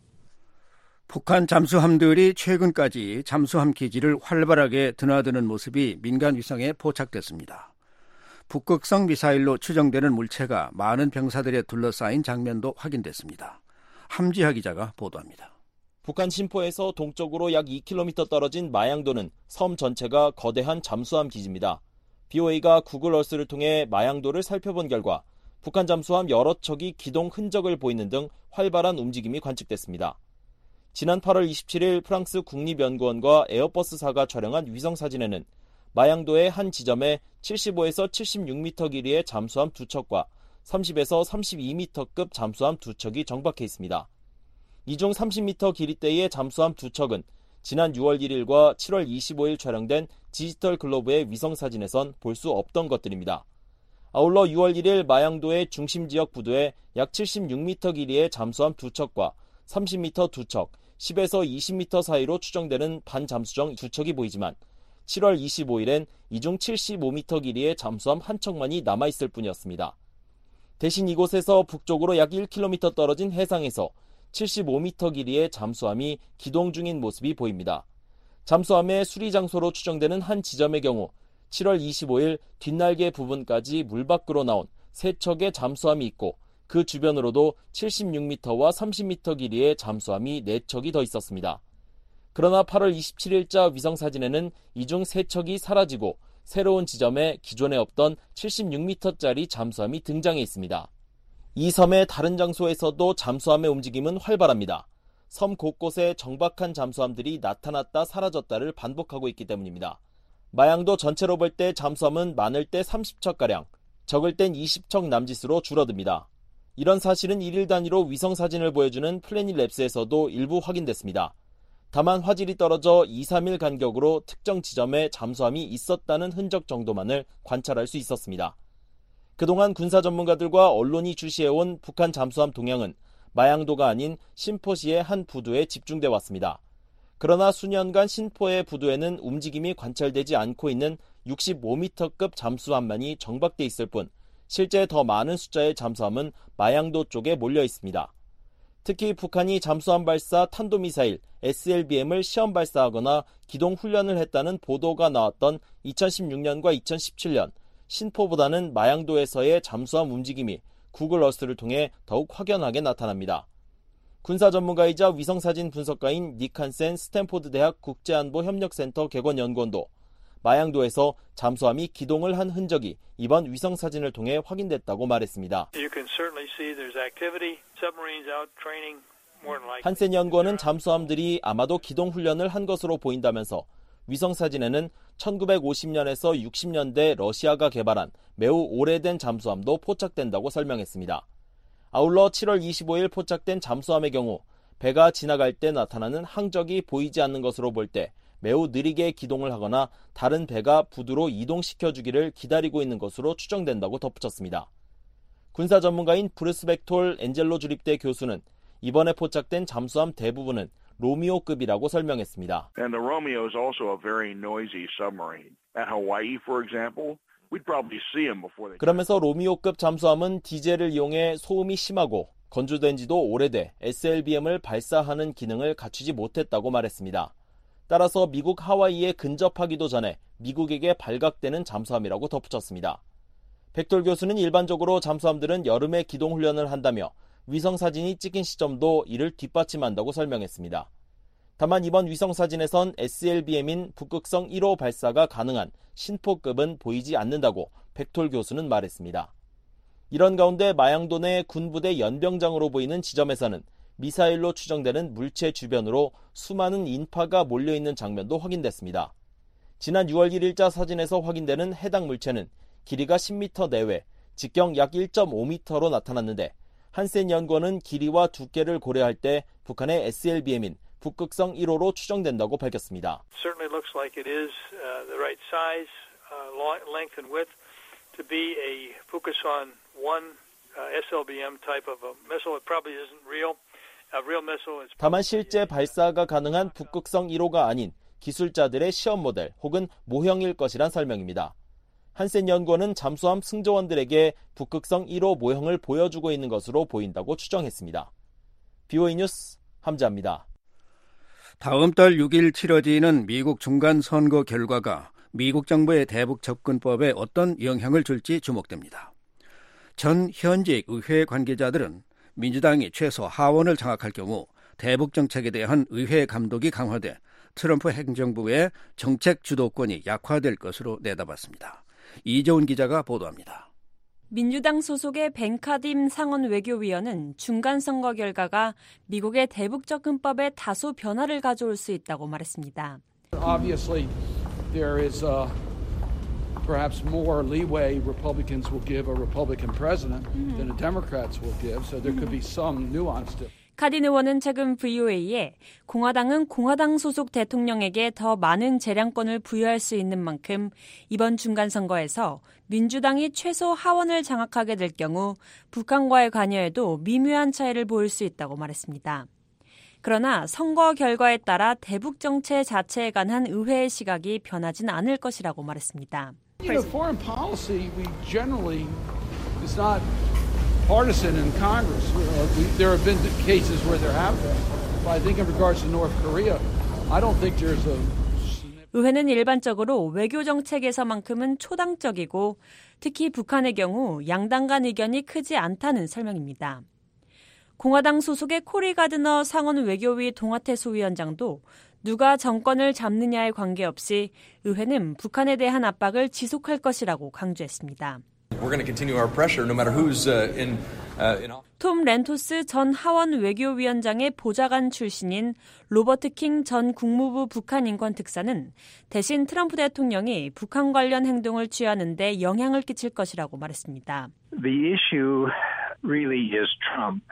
북한 잠수함들이 최근까지 잠수함 기지를 활발하게 드나드는 모습이 민간 위성에 포착됐습니다. 북극성 미사일로 추정되는 물체가 많은 병사들에 둘러싸인 장면도 확인됐습니다. 함지하 기자가 보도합니다. 북한 신포에서 동쪽으로 약 이 킬로미터 떨어진 마양도는 섬 전체가 거대한 잠수함 기지입니다. 브이오에이가 구글 어스를 통해 마양도를 살펴본 결과 북한 잠수함 여러 척이 기동 흔적을 보이는 등 활발한 움직임이 관측됐습니다. 지난 팔월 이십칠일 프랑스 국립연구원과 에어버스사가 촬영한 위성사진에는 마양도의 한 지점에 칠십오에서 칠십육 미터 길이의 잠수함 두 척과 삼십에서 삼십이 미터급 잠수함 두 척이 정박해 있습니다. 이 중 삼십 미터 길이대의 잠수함 두 척은 지난 유월 일일과 칠월 이십오일 촬영된 디지털 글로브의 위성사진에선 볼 수 없던 것들입니다. 아울러 유월 일일 마양도의 중심지역 부두에 약 칠십육 미터 길이의 잠수함 두 척과 삼십 미터 두 척, 십에서 이십 미터 사이로 추정되는 반잠수정 두 척이 보이지만 칠월 이십오일엔 이 중 칠십오 미터 길이의 잠수함 한 척만이 남아있을 뿐이었습니다. 대신 이곳에서 북쪽으로 약 일 킬로미터 떨어진 해상에서 칠십오 미터 길이의 잠수함이 기동 중인 모습이 보입니다. 잠수함의 수리 장소로 추정되는 한 지점의 경우 칠월 이십오일 뒷날개 부분까지 물 밖으로 나온 세 척의 잠수함이 있고 그 주변으로도 칠십육 미터와 삼십 미터 길이의 잠수함이 네 척이 더 있었습니다. 그러나 팔월 이십칠일자 위성사진에는 이 중 세 척이 사라지고 새로운 지점에 기존에 없던 칠십육 미터짜리 잠수함이 등장해 있습니다. 이 섬의 다른 장소에서도 잠수함의 움직임은 활발합니다. 섬 곳곳에 정박한 잠수함들이 나타났다 사라졌다를 반복하고 있기 때문입니다. 마양도 전체로 볼 때 잠수함은 많을 때 삼십 척가량, 적을 땐 이십 척 남짓으로 줄어듭니다. 이런 사실은 일일 단위로 위성사진을 보여주는 플래닛랩스에서도 일부 확인됐습니다. 다만 화질이 떨어져 이, 삼일 간격으로 특정 지점에 잠수함이 있었다는 흔적 정도만을 관찰할 수 있었습니다. 그동안 군사 전문가들과 언론이 주시해온 북한 잠수함 동향은 마양도가 아닌 신포시의 한 부두에 집중돼 왔습니다. 그러나 수년간 신포의 부두에는 움직임이 관찰되지 않고 있는 육십오 미터급 잠수함만이 정박돼 있을 뿐 실제 더 많은 숫자의 잠수함은 마양도 쪽에 몰려 있습니다. 특히 북한이 잠수함 발사 탄도미사일 에스엘비엠을 시험 발사하거나 기동 훈련을 했다는 보도가 나왔던 이천십육년과 이천십칠년 신포보다는 마양도에서의 잠수함 움직임이 구글 어스를 통해 더욱 확연하게 나타납니다. 군사 전문가이자 위성사진 분석가인 닉 한센 스탠포드 대학 국제안보협력센터 객원연구원도 마양도에서 잠수함이 기동을 한 흔적이 이번 위성사진을 통해 확인됐다고 말했습니다. 한센 연구원은 잠수함들이 아마도 기동 훈련을 한 것으로 보인다면서 위성사진에는 천구백오십년에서 육십년대 러시아가 개발한 매우 오래된 잠수함도 포착된다고 설명했습니다. 아울러 칠월 이십오일 포착된 잠수함의 경우 배가 지나갈 때 나타나는 항적이 보이지 않는 것으로 볼 때 매우 느리게 기동을 하거나 다른 배가 부두로 이동시켜주기를 기다리고 있는 것으로 추정된다고 덧붙였습니다. 군사 전문가인 브루스 백톨 엔젤로 주립대 교수는 이번에 포착된 잠수함 대부분은 로미오급이라고 설명했습니다. And the Romeo is also a very noisy submarine. At Hawaii, for example, we'd probably see them before they. 그러면서 로미오급 잠수함은 디젤을 이용해 소음이 심하고 건조된 지도 오래돼 에스엘비엠을 발사하는 기능을 갖추지 못했다고 말했습니다. 따라서 미국 하와이에 근접하기도 전에 미국에게 발각되는 잠수함이라고 덧붙였습니다. 백돌 교수는 일반적으로 잠수함들은 여름에 기동 훈련을 한다며 위성사진이 찍힌 시점도 이를 뒷받침한다고 설명했습니다. 다만 이번 위성사진에선 에스엘비엠인 북극성 일 호 발사가 가능한 신포급은 보이지 않는다고 백톨 교수는 말했습니다. 이런 가운데 마양도 내 군부대 연병장으로 보이는 지점에서는 미사일로 추정되는 물체 주변으로 수많은 인파가 몰려있는 장면도 확인됐습니다. 지난 유월 일일자 사진에서 확인되는 해당 물체는 길이가 십 미터 내외, 직경 약 일 점 오 미터로 나타났는데 한센 연구원은 길이와 두께를 고려할 때 북한의 에스엘비엠인 북극성 일 호로 추정된다고 밝혔습니다. Certainly looks like it is uh, the right size, uh, length and width to be a Fukusan one uh, 에스엘비엠 type of a missile. It probably isn't real. A real missile is. 다만 실제 발사가 가능한 북극성 일 호가 아닌 기술자들의 시험 모델 혹은 모형일 것이란 설명입니다. 한센 연구원은 잠수함 승조원들에게 북극성 일 호 모형을 보여주고 있는 것으로 보인다고 추정했습니다. 비오이 뉴스 함자입니다. 다음 달 육일 치러지는 미국 중간선거 결과가 미국 정부의 대북 접근법에 어떤 영향을 줄지 주목됩니다. 전 현직 의회 관계자들은 민주당이 최소 하원을 장악할 경우 대북 정책에 대한 의회 감독이 강화돼 트럼프 행정부의 정책 주도권이 약화될 것으로 내다봤습니다. 이재훈 기자가 보도합니다. 민주당 소속의 벤카딤 상원 외교위원은 중간선거 결과가 미국의 대북 접근법에 다소 변화를 가져올 수 있다고 말했습니다. Obviously, there is uh, perhaps more leeway Republicans will give a Republican president than the Democrats will give, so there could be some nuance to it. 카딘 의원은 최근 브이오에이에 공화당은 공화당 소속 대통령에게 더 많은 재량권을 부여할 수 있는 만큼 이번 중간선거에서 민주당이 최소 하원을 장악하게 될 경우 북한과의 관여에도 미묘한 차이를 보일 수 있다고 말했습니다. 그러나 선거 결과에 따라 대북 정책 자체에 관한 의회의 시각이 변하진 않을 것이라고 말했습니다. You know, foreign policy, we generally is not partisan in Congress. Uh, we, there have been cases where there have been. But I think in regards to North Korea, I don't think there's a... 의회는 일반적으로 외교 정책에서만큼은 초당적이고 특히 북한의 경우 양당 간 의견이 크지 않다는 설명입니다. 공화당 소속의 코리 가드너 상원 외교위 동아태 소위원장도 누가 정권을 잡느냐에 관계없이 의회는 북한에 대한 압박을 지속할 것이라고 강조했습니다. We're going to continue our pressure no matter who's uh, in uh, in office. 톰 렌토스 전 하원 외교위원장의 보좌관 출신인 로버트 킹 전 국무부 북한 인권 특사는 대신 트럼프 대통령이 북한 관련 행동을 취하는 데 영향을 끼칠 것이라고 말했습니다. The issue really is Trump,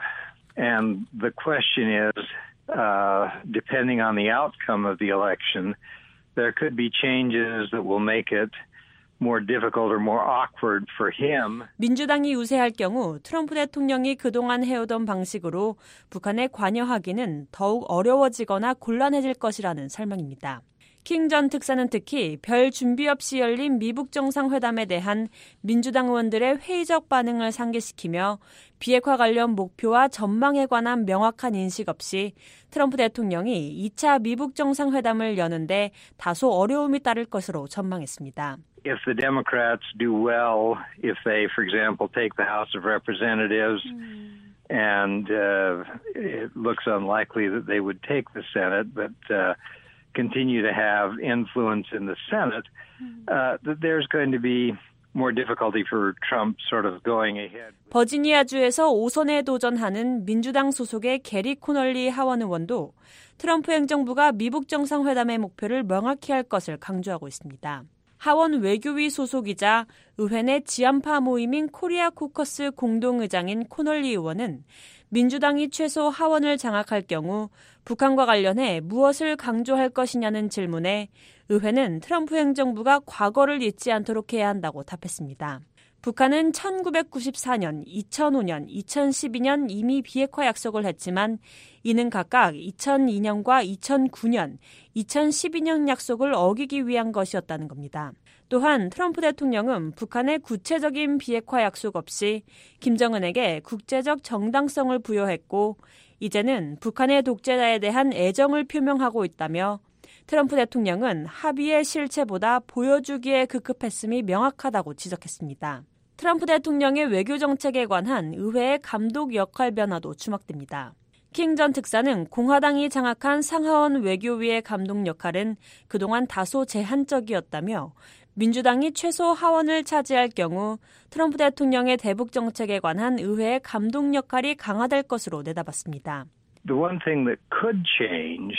and the question is, uh, depending on the outcome of the election, there could be changes that will make it more difficult or more awkward for him. 민주당이 우세할 경우 트럼프 대통령이 그동안 해오던 방식으로 북한에 관여하기는 더욱 어려워지거나 곤란해질 것이라는 설명입니다. 킹 전 특사는 특히 별 준비 없이 열린 미북 정상회담에 대한 민주당 의원들의 회의적 반응을 상기시키며 비핵화 관련 목표와 전망에 관한 명확한 인식 없이 트럼프 대통령이 이 차 미북 정상회담을 여는데 다소 어려움이 따를 것으로 전망했습니다. If the Democrats do well, if they, for example, take the House of Representatives, mm. and uh, it looks unlikely that they would take the Senate, but uh, continue to have influence in the Senate, uh, that there's going to be more difficulty for Trump sort of going ahead. 버지니아주에서 오선에 도전하는 민주당 소속의 게리 코널리 하원 의원도 트럼프 행정부가 미북 정상회담의 목표를 명확히 할 것을 강조하고 있습니다. 하원 외교위 소속이자 의회 내 지한파 모임인 코리아 코커스 공동의장인 코널리 의원은 민주당이 최소 하원을 장악할 경우 북한과 관련해 무엇을 강조할 것이냐는 질문에 의회는 트럼프 행정부가 과거를 잊지 않도록 해야 한다고 답했습니다. 북한은 천구백구십사 년, 이천오 년, 이천십이 년 이미 비핵화 약속을 했지만 이는 각각 이천이 년과 이천구 년, 이천십이 년 약속을 어기기 위한 것이었다는 겁니다. 또한 트럼프 대통령은 북한의 구체적인 비핵화 약속 없이 김정은에게 국제적 정당성을 부여했고 이제는 북한의 독재자에 대한 애정을 표명하고 있다며 트럼프 대통령은 합의의 실체보다 보여주기에 급급했음이 명확하다고 지적했습니다. 트럼프 대통령의 외교 정책에 관한 의회의 감독 역할 변화도 주목됩니다. 킹 전 특사는 공화당이 장악한 상하원 외교위의 감독 역할은 그동안 다소 제한적이었다며 민주당이 최소 하원을 차지할 경우 트럼프 대통령의 대북 정책에 관한 의회의 감독 역할이 강화될 것으로 내다봤습니다. The one thing that could change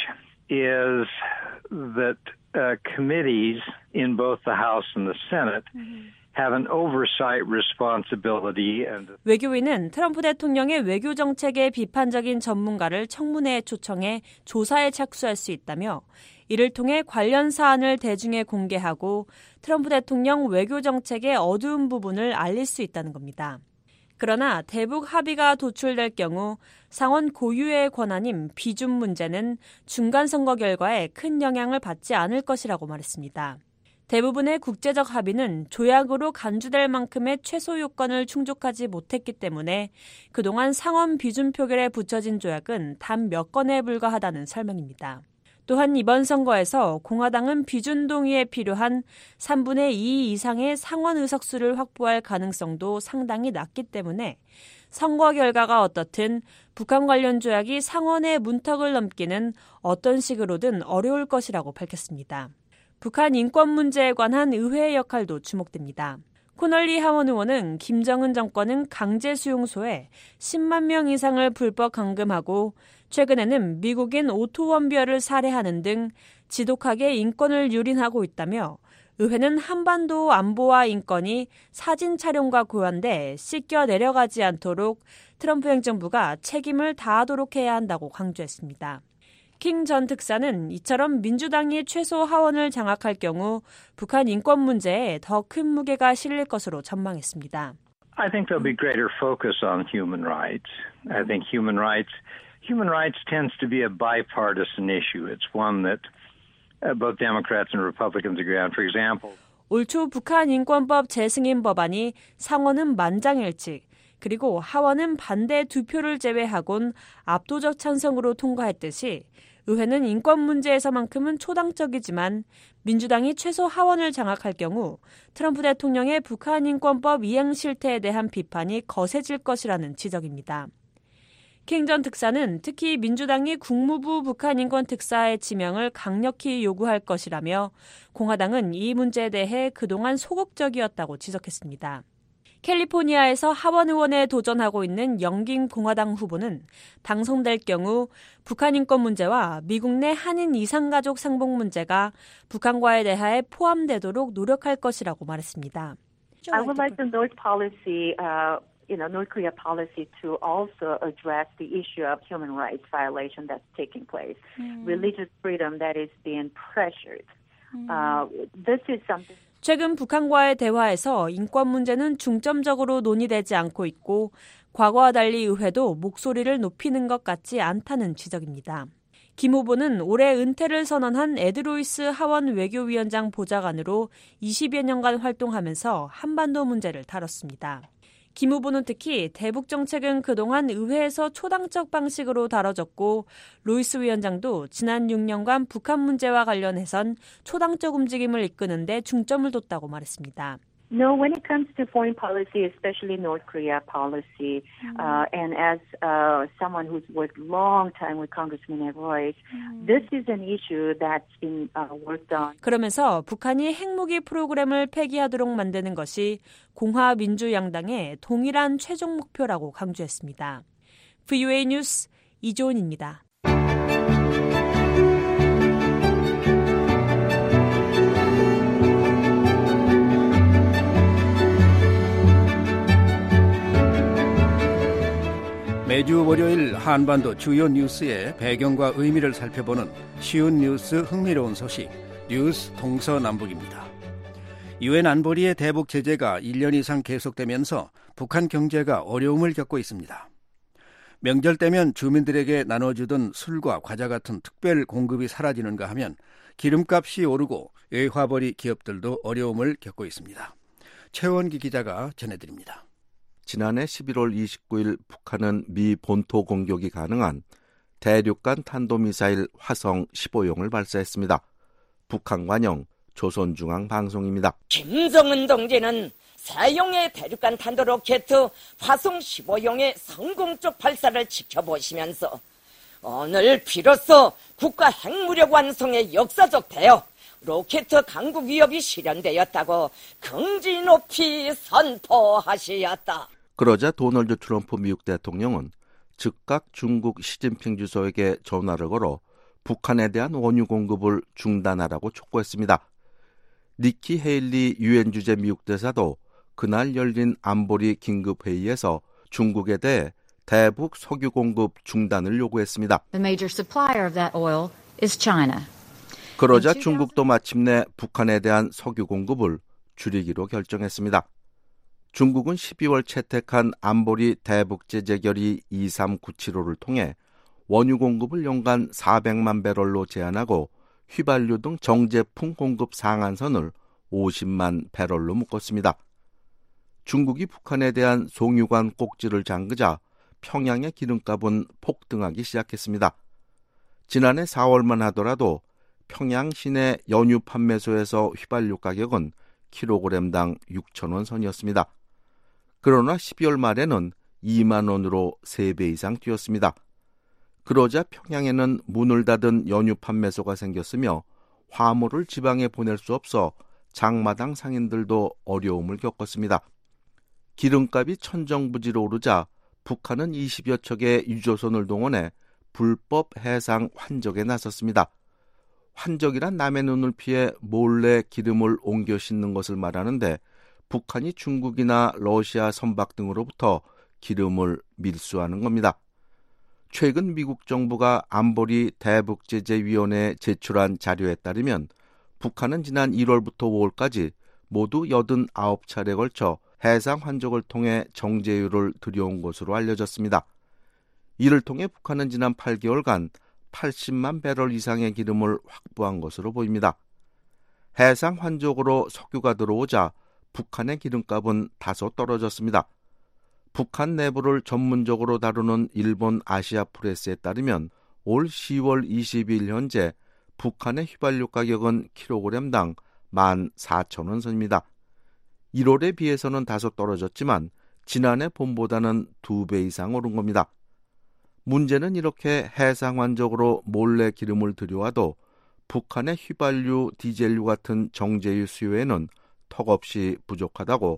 is that uh, committees in both the House and the Senate have an oversight responsibility. And 외교위는 트럼프 대통령의 외교 정책의 비판적인 전문가를 청문회에 초청해 조사에 착수할 수 있다며 이를 통해 관련 사안을 대중에 공개하고 트럼프 대통령 외교 정책의 어두운 부분을 알릴 수 있다는 겁니다. 그러나 대북 합의가 도출될 경우 상원 고유의 권한인 비준 문제는 중간선거 결과에 큰 영향을 받지 않을 것이라고 말했습니다. 대부분의 국제적 합의는 조약으로 간주될 만큼의 최소 요건을 충족하지 못했기 때문에 그동안 상원 비준 표결에 붙여진 조약은 단 몇 건에 불과하다는 설명입니다. 또한 이번 선거에서 공화당은 비준 동의에 필요한 삼분의 이 이상의 상원 의석수를 확보할 가능성도 상당히 낮기 때문에 선거 결과가 어떻든 북한 관련 조약이 상원의 문턱을 넘기는 어떤 식으로든 어려울 것이라고 밝혔습니다. 북한 인권 문제에 관한 의회의 역할도 주목됩니다. 코널리 하원 의원은 김정은 정권은 강제 수용소에 십만 명 이상을 불법 감금하고 최근에는 미국인 오토원별을 살해하는 등 지독하게 인권을 유린하고 있다며 의회는 한반도 안보와 인권이 사진 촬영과 고연돼 씻겨 내려가지 않도록 트럼프 행정부가 책임을 다하도록 해야 한다고 강조했습니다. 킹 전 특사는 이처럼 민주당이 최소 하원을 장악할 경우 북한 인권 문제에 더 큰 무게가 실릴 것으로 전망했습니다. I think there'll be greater focus on human rights. I think human rights human rights tends to be a bipartisan issue. It's one that both Democrats and Republicans agree on. For example, 올 초 북한 인권법 재승인 법안이 상원은 만장일치, 그리고 하원은 반대 두 표를 제외하곤 압도적 찬성으로 통과했듯이 의회는 인권 문제에서만큼은 초당적이지만 민주당이 최소 하원을 장악할 경우 트럼프 대통령의 북한 인권법 이행 실태에 대한 비판이 거세질 것이라는 지적입니다. 킹 전 특사는 특히 민주당이 국무부 북한 인권 특사의 지명을 강력히 요구할 것이라며 공화당은 이 문제에 대해 그동안 소극적이었다고 지적했습니다. 캘리포니아에서 하원 의원에 도전하고 있는 영김 공화당 후보는 당선될 경우 북한 인권 문제와 미국 내 한인 이상가족 상봉 문제가 북한과의 대화에 포함되도록 노력할 것이라고 말했습니다. I would like the North policy, uh, you know, North Korea policy to also address the issue of human rights violation that's taking place, mm. religious freedom that is being pressured. Mm. Uh, this is something. 최근 북한과의 대화에서 인권 문제는 중점적으로 논의되지 않고 있고 과거와 달리 의회도 목소리를 높이는 것 같지 않다는 지적입니다. 김 후보는 올해 은퇴를 선언한 에드 루이스 하원 외교위원장 보좌관으로 이십여 년간 활동하면서 한반도 문제를 다뤘습니다. 김 후보는 특히 대북 정책은 그동안 의회에서 초당적 방식으로 다뤄졌고 루이스 위원장도 지난 육 년간 북한 문제와 관련해선 초당적 움직임을 이끄는 데 중점을 뒀다고 말했습니다. No, when it comes to foreign policy, especially North Korea policy, mm. uh, and as uh, someone who's worked a long time with Congressman Ed Royce, mm. this is an issue that's been uh, worked on. 그러면서 북한이 핵무기 프로그램을 폐기하도록 만드는 것이 공화 민주양당의 동일한 최종 목표라고 강조했습니다. 브이오에이 뉴스 이조은입니다. 매주 월요일 한반도 주요 뉴스의 배경과 의미를 살펴보는 쉬운 뉴스 흥미로운 소식 뉴스 동서남북입니다. 유엔 안보리의 대북 제재가 일 년 이상 계속되면서 북한 경제가 어려움을 겪고 있습니다. 명절 때면 주민들에게 나눠주던 술과 과자 같은 특별 공급이 사라지는가 하면 기름값이 오르고 외화벌이 기업들도 어려움을 겪고 있습니다. 최원기 기자가 전해드립니다. 지난해 십일월 이십구일 북한은 미 본토 공격이 가능한 대륙간 탄도미사일 화성 십오용을 발사했습니다. 북한 관영 조선중앙방송입니다. 김정은 동지는 사용의 대륙간 탄도 로켓 화성 십오용의 성공적 발사를 지켜보시면서 오늘 비로소 국가 핵무력 완성의 역사적 대역 로켓 강국 위협이 실현되었다고 긍지 높이 선포하시었다. 그러자 도널드 트럼프 미국 대통령은 즉각 중국 시진핑 주석에게 전화를 걸어 북한에 대한 원유 공급을 중단하라고 촉구했습니다. 니키 헤일리 유엔 주재 미국 대사도 그날 열린 안보리 긴급회의에서 중국에 대해 대북 석유 공급 중단을 요구했습니다. The major supplier of that oil is China. 그러자 중국도 마침내 북한에 대한 석유 공급을 줄이기로 결정했습니다. 중국은 십이월 채택한 안보리 대북 제재 결의 이삼구칠오를 통해 원유 공급을 연간 사백만 배럴로 제한하고 휘발유 등 정제품 공급 상한선을 오십만 배럴로 묶었습니다. 중국이 북한에 대한 송유관 꼭지를 잠그자 평양의 기름값은 폭등하기 시작했습니다. 지난해 사월만 하더라도 평양 시내 연유 판매소에서 휘발유 가격은 킬로그램당 육천 원 선이었습니다. 그러나 십이월 말에는 이만 원으로 세 배 이상 뛰었습니다. 그러자 평양에는 문을 닫은 연유 판매소가 생겼으며 화물을 지방에 보낼 수 없어 장마당 상인들도 어려움을 겪었습니다. 기름값이 천정부지로 오르자 북한은 이십여 척의 유조선을 동원해 불법 해상 환적에 나섰습니다. 환적이란 남의 눈을 피해 몰래 기름을 옮겨 싣는 것을 말하는데 북한이 중국이나 러시아 선박 등으로부터 기름을 밀수하는 겁니다. 최근 미국 정부가 안보리 대북제재위원회에 제출한 자료에 따르면 북한은 지난 일월부터 오월까지 모두 여든아홉 차례에 걸쳐 해상 환적을 통해 정제유를 들여온 것으로 알려졌습니다. 이를 통해 북한은 지난 팔 개월간 팔십만 배럴 이상의 기름을 확보한 것으로 보입니다. 해상 환적으로 석유가 들어오자 북한의 기름값은 다소 떨어졌습니다. 북한 내부를 전문적으로 다루는 일본 아시아 프레스에 따르면 올 시월 이십일 현재 북한의 휘발유 가격은 킬로그램당 만 사천 원 선입니다. 일월에 비해서는 다소 떨어졌지만 지난해 봄보다는 두 배 이상 오른 겁니다. 문제는 이렇게 해상 환적으로 몰래 기름을 들여와도 북한의 휘발유, 디젤유 같은 정제유 수요에는 턱없이 부족하다고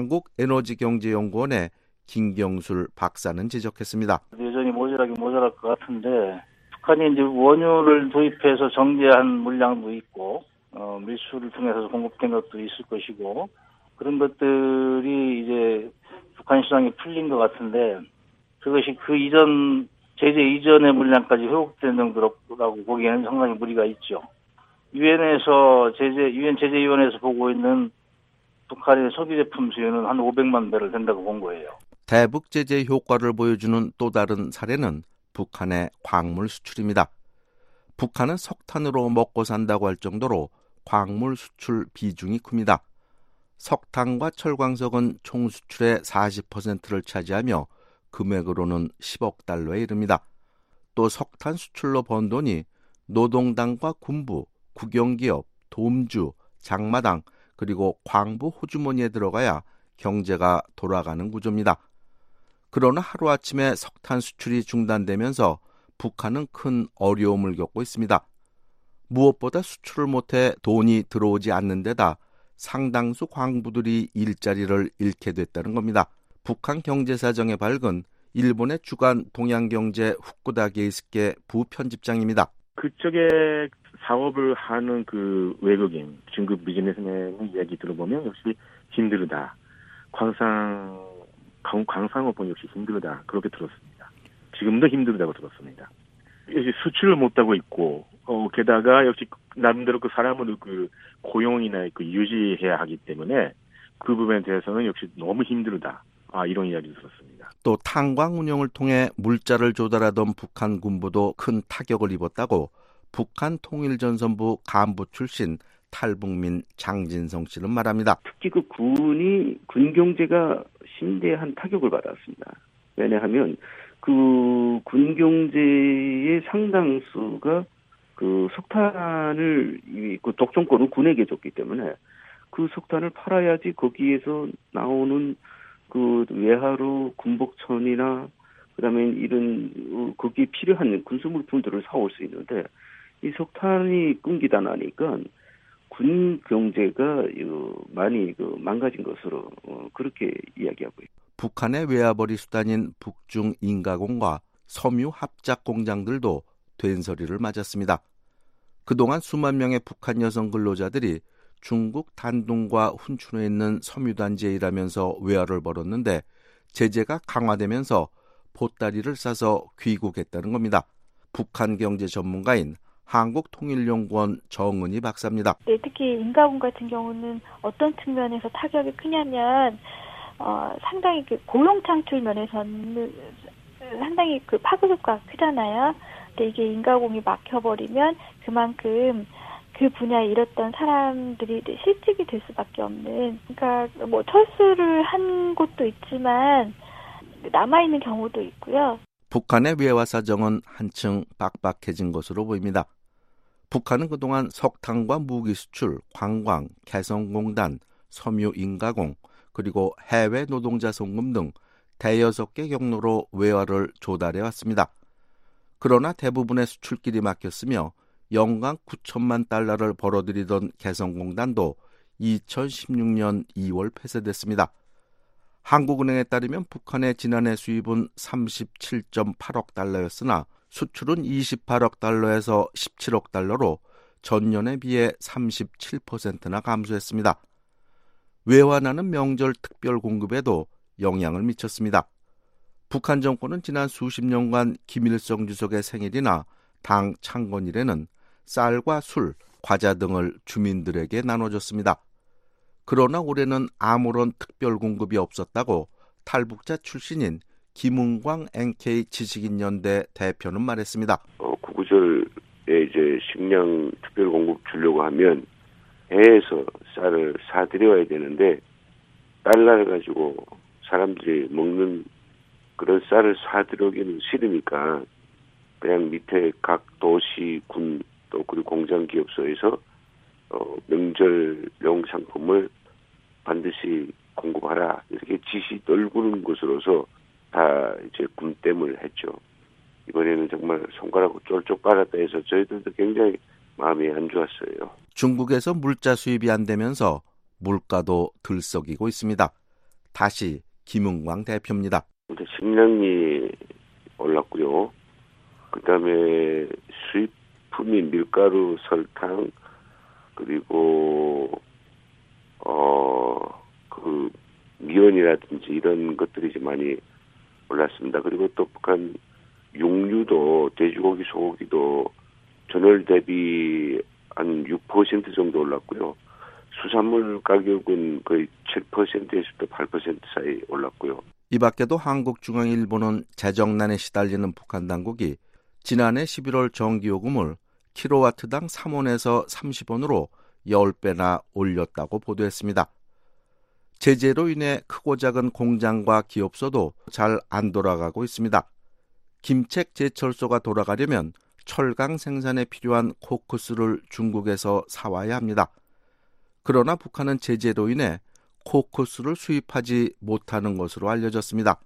한국에너지경제연구원의 김경술 박사는 지적했습니다. 여전히 모자라긴 모자랄 것 같은데 북한이 이제 원유를 도입해서 정제한 물량도 있고 어, 밀수를 통해서 공급된 것도 있을 것이고 그런 것들이 이제 북한 시장에 풀린 것 같은데 그것이 그 이전 제재 이전의 물량까지 회복된 정도라고 보기에는 상당히 무리가 있죠. 유엔에서 제재 유엔 제재위원회에서 보고 있는 북한의 석유 제품 수요는 한 오백만 배럴 된다고 본 거예요. 대북 제재 효과를 보여주는 또 다른 사례는 북한의 광물 수출입니다. 북한은 석탄으로 먹고 산다고 할 정도로 광물 수출 비중이 큽니다. 석탄과 철광석은 총 수출의 사십 퍼센트를 차지하며 금액으로는 십억 달러에 이릅니다. 또 석탄 수출로 번 돈이 노동당과 군부, 국영기업, 돔주, 장마당 그리고 광부 호주머니에 들어가야 경제가 돌아가는 구조입니다. 그러나 하루아침에 석탄 수출이 중단되면서 북한은 큰 어려움을 겪고 있습니다. 무엇보다 수출을 못해 돈이 들어오지 않는 데다 상당수 광부들이 일자리를 잃게 됐다는 겁니다. 북한 경제사정에 밝은 일본의 주간 동양경제 후쿠다 게이스케 부편집장입니다. 그쪽에 사업을 하는 그 외국인, 중국 비즈니스맨의 이야기 들어보면 역시 힘들다. 광산, 광산업은 역시 힘들다. 그렇게 들었습니다. 지금도 힘들다고 들었습니다. 역시 수출을 못하고 있고, 어, 게다가 역시 나름대로 그 사람을 그 고용이나 그 유지해야 하기 때문에 그 부분에 대해서는 역시 너무 힘들다. 아, 이런 이야기를 들었습니다. 또 탄광 운영을 통해 물자를 조달하던 북한 군부도 큰 타격을 입었다고 북한 통일전선부 간부 출신 탈북민 장진성 씨는 말합니다. 특히 그 군이 군 경제가 심대한 타격을 받았습니다. 왜냐하면 그 군 경제의 상당수가 그 석탄을 그 독점권을 군에게 줬기 때문에 그 석탄을 팔아야지 거기에서 나오는 그 외화로 군복천이나 그다음에 이런 거기에 필요한 군수물품들을 사올 수 있는데 이 석탄이 끊기다 나니까 군 경제가 많이 망가진 것으로 그렇게 이야기하고 있습니다. 북한의 외화벌이 수단인 북중 인가공과 섬유 합작 공장들도 된서리를 맞았습니다. 그동안 수만 명의 북한 여성 근로자들이 중국 단둥과 훈춘에 있는 섬유단지에 일하면서 외화를 벌었는데 제재가 강화되면서 보따리를 싸서 귀국했다는 겁니다. 북한 경제 전문가인 한국통일연구원 정은희 박사입니다. 네, 특히 인가공 같은 경우는 어떤 측면에서 타격이 크냐면 어, 상당히 그 고용 창출 면에서는 상당히 그 파급 효과가 크잖아요. 근데 이게 인가공이 막혀버리면 그만큼 그 분야에 일했던 사람들이 실직이 될 수밖에 없는. 그러니까 뭐 철수를 한 곳도 있지만 남아 있는 경우도 있고요. 북한의 외화 사정은 한층 빡빡해진 것으로 보입니다. 북한은 그동안 석탄과 무기 수출, 관광, 개성공단, 섬유 인가공, 그리고 해외 노동자 송금 등 대여섯 개 경로로 외화를 조달해 왔습니다. 그러나 대부분의 수출길이 막혔으며 연간 구천만 달러를 벌어들이던 개성공단도 이천십육 년 이월 폐쇄됐습니다. 한국은행에 따르면 북한의 지난해 수입은 삼십칠 점 팔억 달러였으나 수출은 이십팔억 달러에서 십칠억 달러로 전년에 비해 삼십칠 퍼센트나 감소했습니다. 외환하는 명절 특별 공급에도 영향을 미쳤습니다. 북한 정권은 지난 수십 년간 김일성 주석의 생일이나 당 창건일에는 쌀과 술, 과자 등을 주민들에게 나눠줬습니다. 그러나 올해는 아무런 특별 공급이 없었다고 탈북자 출신인 김은광 엔케이 지식인연대 대표는 말했습니다. 어, 구구절에 이제 식량 특별 공급 주려고 하면 해에서 쌀을 사들여야 되는데 달러를 가지고 사람들이 먹는 그런 쌀을 사들여기는 싫으니까 그냥 밑에 각 도시, 군, 또 그리고 공장 기업소에서 어, 명절용 상품을 반드시 공급하라 이렇게 지시 널구는 것으로서 다 이제 군땜을 했죠. 이번에는 정말 손가락으로 쫄쫄 빨았다 해서 저희들도 굉장히 마음이 안 좋았어요. 중국에서 물자 수입이 안 되면서 물가도 들썩이고 있습니다. 다시 김은광 대표입니다. 식량이 올랐고요. 그다음에 수입품인 밀가루, 설탕 그리고 어 그 미원이라든지 이런 것들이 이제 많이 올랐습니다. 그리고 또 북한 육류도 돼지고기, 소고기도 전월 대비 한 육 퍼센트 정도 올랐고요. 수산물 가격은 거의 칠 퍼센트에서 팔 퍼센트 사이 올랐고요. 이 밖에도 한국중앙일보는 재정난에 시달리는 북한 당국이 지난해 십일월 전기요금을 킬로와트당 삼 원에서 삼십 원으로 십 배나 올렸다고 보도했습니다. 제재로 인해 크고 작은 공장과 기업소도 잘 안 돌아가고 있습니다. 김책 제철소가 돌아가려면 철강 생산에 필요한 코크스를 중국에서 사와야 합니다. 그러나 북한은 제재로 인해 코크스를 수입하지 못하는 것으로 알려졌습니다.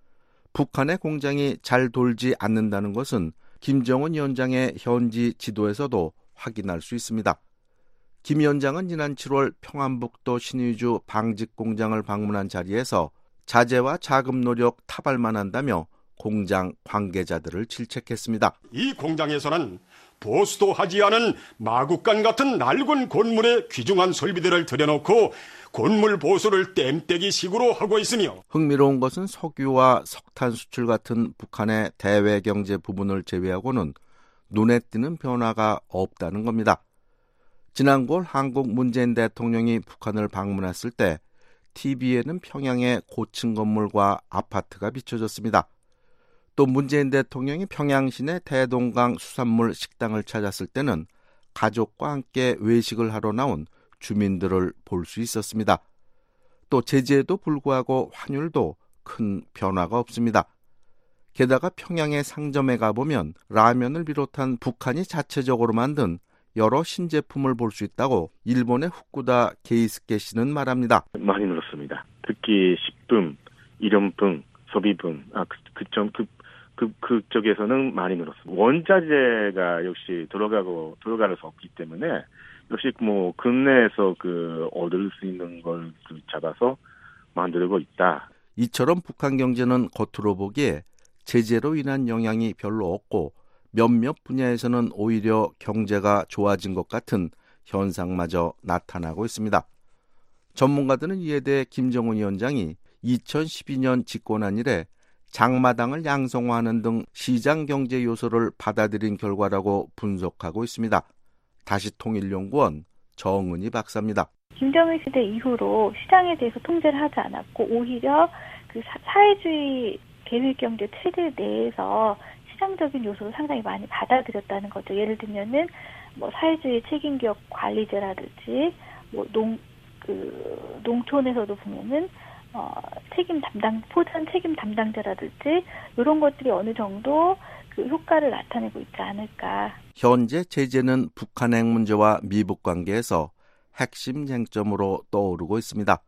북한의 공장이 잘 돌지 않는다는 것은 김정은 위원장의 현지 지도에서도 확인할 수 있습니다. 김 위원장은 지난 칠월 평안북도 신의주 방직 공장을 방문한 자리에서 자재와 자금 노력 탑할만 한다며 공장 관계자들을 질책했습니다. 이 공장에서는 보수도 하지 않은 마국간 같은 낡은 건물에 귀중한 설비들을 들여놓고 건물 보수를 땜때기식으로 하고 있으며 흥미로운 것은 석유와 석탄 수출 같은 북한의 대외 경제 부분을 제외하고는 눈에 띄는 변화가 없다는 겁니다. 지난 구월 한국 문재인 대통령이 북한을 방문했을 때 티비에는 평양의 고층 건물과 아파트가 비춰졌습니다. 또 문재인 대통령이 평양 시내 대동강 수산물 식당을 찾았을 때는 가족과 함께 외식을 하러 나온 주민들을 볼 수 있었습니다. 또 제재에도 불구하고 환율도 큰 변화가 없습니다. 게다가 평양의 상점에 가보면 라면을 비롯한 북한이 자체적으로 만든 여러 신제품을 볼 수 있다고 일본의 후쿠다 게이스케 씨는 말합니다. 많이 늘었습니다. 특히 식품, 일용품, 소비품, 아, 그, 그, 좀, 그, 그, 그쪽에서는 많이 늘었습니다. 원자재가 역시 들어가고, 들어갈 수 없기 때문에 역시 뭐, 국내에서 그, 얻을 수 있는 걸 잡아서 만들고 있다. 이처럼 북한 경제는 겉으로 보기에 제재로 인한 영향이 별로 없고 몇몇 분야에서는 오히려 경제가 좋아진 것 같은 현상마저 나타나고 있습니다. 전문가들은 이에 대해 김정은 위원장이 이천십이 년 집권한 이래 장마당을 양성화하는 등 시장경제 요소를 받아들인 결과라고 분석하고 있습니다. 다시 통일연구원 정은희 박사입니다. 김정일 시대 이후로 시장에 대해서 통제를 하지 않았고 오히려 그 사회주의 계획경제 체제 내에서 시장적인 요소를 상당히 많이 받아들였다는 거죠. 예를 들면은 뭐 사회주의 책임기업 관리제라든지 뭐 농 그 농촌에서도 보면은 어 책임 담당 포천 책임 담당자라든지 이런 것들이 어느 정도 그 효과를 나타내고 있지 않을까. 현재 제재는 북한 핵 문제와 미북 관계에서 핵심 쟁점으로 떠오르고 있습니다.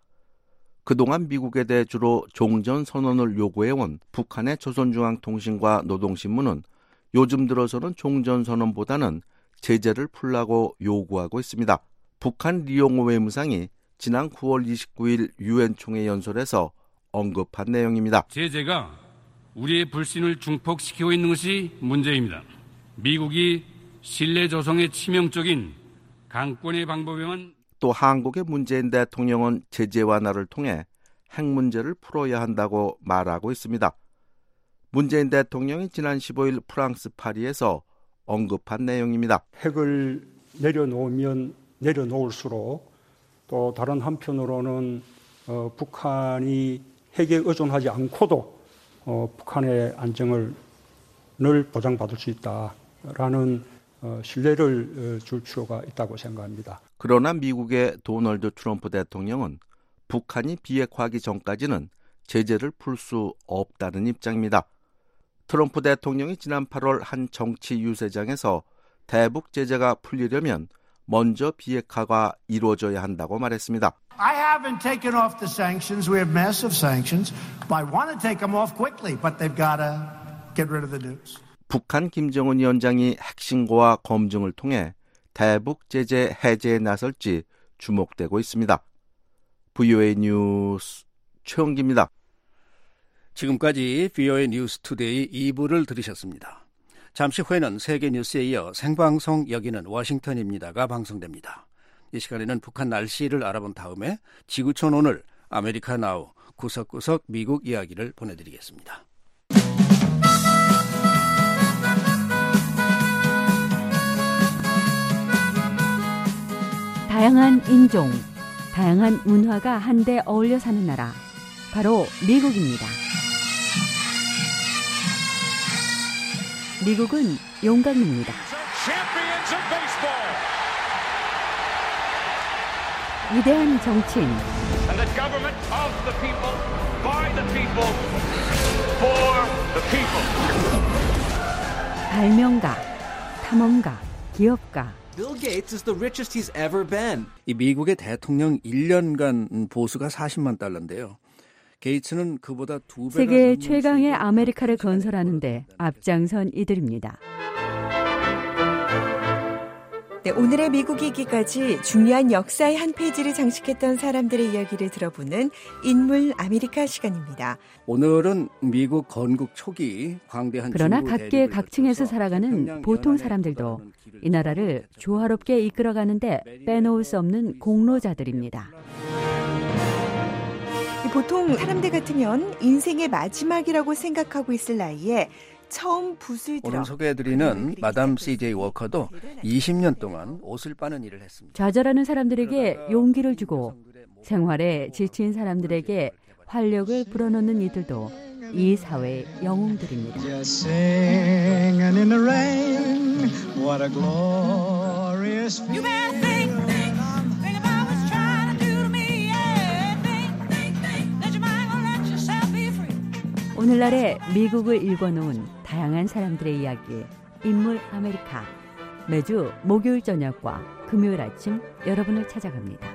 그동안 미국에 대해 주로 종전선언을 요구해온 북한의 조선중앙통신과 노동신문은 요즘 들어서는 종전선언보다는 제재를 풀라고 요구하고 있습니다. 북한 리용호 외무상이 지난 구월 이십구일 유엔 총회 연설에서 언급한 내용입니다. 제재가 우리의 불신을 증폭시키고 있는 것이 문제입니다. 미국이 신뢰 조성에 치명적인 강권의 방법에만 또 한국의 문재인 대통령은 제재 완화를 통해 핵 문제를 풀어야 한다고 말하고 있습니다. 문재인 대통령이 지난 십오일 프랑스 파리에서 언급한 내용입니다. 핵을 내려놓으면 내려놓을수록 또 다른 한편으로는 어, 북한이 핵에 의존하지 않고도 어, 북한의 안정을 늘 보장받을 수 있다라는 어, 신뢰를 어, 줄 필요가 있다고 생각합니다. 그러나 미국의 도널드 트럼프 대통령은 북한이 비핵화하기 전까지는 제재를 풀 수 없다는 입장입니다. 트럼프 대통령이 지난 팔월 한 정치 유세장에서 대북 제재가 풀리려면 먼저 비핵화가 이루어져야 한다고 말했습니다. I haven't taken off the sanctions. We have massive sanctions. I want to take them off quickly, but they've got to get rid of the nukes. 북한 김정은 위원장이 핵신고와 검증을 통해 대북 제재 해제에 나설지 주목되고 있습니다. 브이오에이 뉴스 최영기입니다. 지금까지 브이오에이 뉴스 투데이 이 부를 들으셨습니다. 잠시 후에는 세계 뉴스에 이어 생방송 여기는 워싱턴입니다가 방송됩니다. 이 시간에는 북한 날씨를 알아본 다음에 지구촌 오늘 아메리카 나우 구석구석 미국 이야기를 보내드리겠습니다. 다양한 인종, 다양한 문화가 한데 어울려 사는 나라, 바로 미국입니다. 미국은 용광로입니다. 위대한 정치인, 발명가, 탐험가, 기업가. Bill Gates is the richest he's ever been. 이 미국의 대통령 일 년간 보수가 사십만 달러인데요. 게이츠는 그보다 두 배가 세계 최강의 아메리카를 건설하는데 앞장선 이들입니다. 네, 오늘의 미국 이기까지 중요한 역사의 한 페이지를 장식했던 사람들의 이야기를 들어보는 인물 아메리카 시간입니다. 오늘은 미국 건국 초기 광대한 그러나 각계 각층에서 살아가는 보통 사람들도 이 나라를 조화롭게 이끌어가는데 빼놓을 수 없는 공로자들입니다. 보통 사람들 같으면 인생의 마지막이라고 생각하고 있을 나이에 처음 붓을 들어 오늘 소개해드리는 마담 씨제이 워커도 이십 년 동안 옷을 빠는 일을 했습니다. 좌절하는 사람들에게 용기를 주고 생활에 지친 사람들에게 활력을 불어넣는 이들도 이 사회의 영웅들입니다. 오늘날의 미국을 읽어놓은 다양한 사람들의 이야기, 인물 아메리카. 매주 목요일 저녁과 금요일 아침 여러분을 찾아갑니다.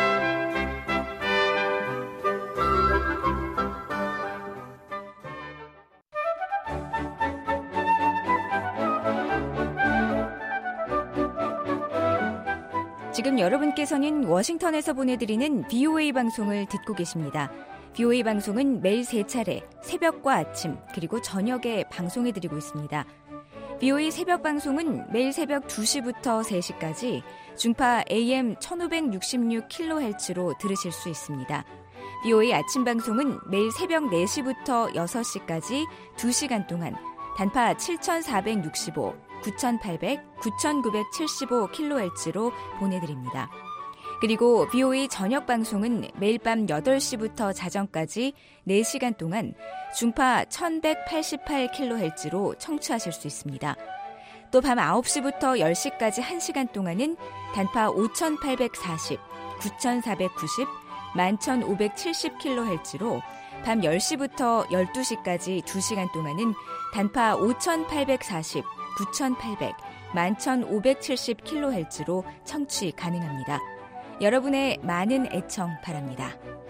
지금 여러분께서는 워싱턴에서 보내드리는 브이오에이 방송을 듣고 계십니다. 브이오에이 방송은 매일 세 차례 새벽과 아침 그리고 저녁에 방송해드리고 있습니다. 브이오에이 새벽 방송은 매일 새벽 두 시부터 세 시까지 중파 에이엠 천오백육십육 킬로헤르츠로 들으실 수 있습니다. 브이오에이 아침 방송은 매일 새벽 네 시부터 여섯 시까지 두 시간 동안 단파 칠천사백육십오, 구천팔백, 구천구백칠십오 킬로헤르츠로 보내드립니다. 그리고 브이오에이 저녁 방송은 매일 밤 여덟 시부터 자정까지 네 시간 동안 중파 천백팔십팔 킬로헤르츠로 청취하실 수 있습니다. 또 밤 아홉 시부터 열 시까지 한 시간 동안은 단파 오천팔백사십, 구천사백구십, 만천오백칠십 킬로헤르츠로 밤 열 시부터 열두 시까지 두 시간 동안은 단파 오천팔백사십, 구천팔백, 만천오백칠십 킬로헤르츠로 청취 가능합니다. 여러분의 많은 애청 바랍니다.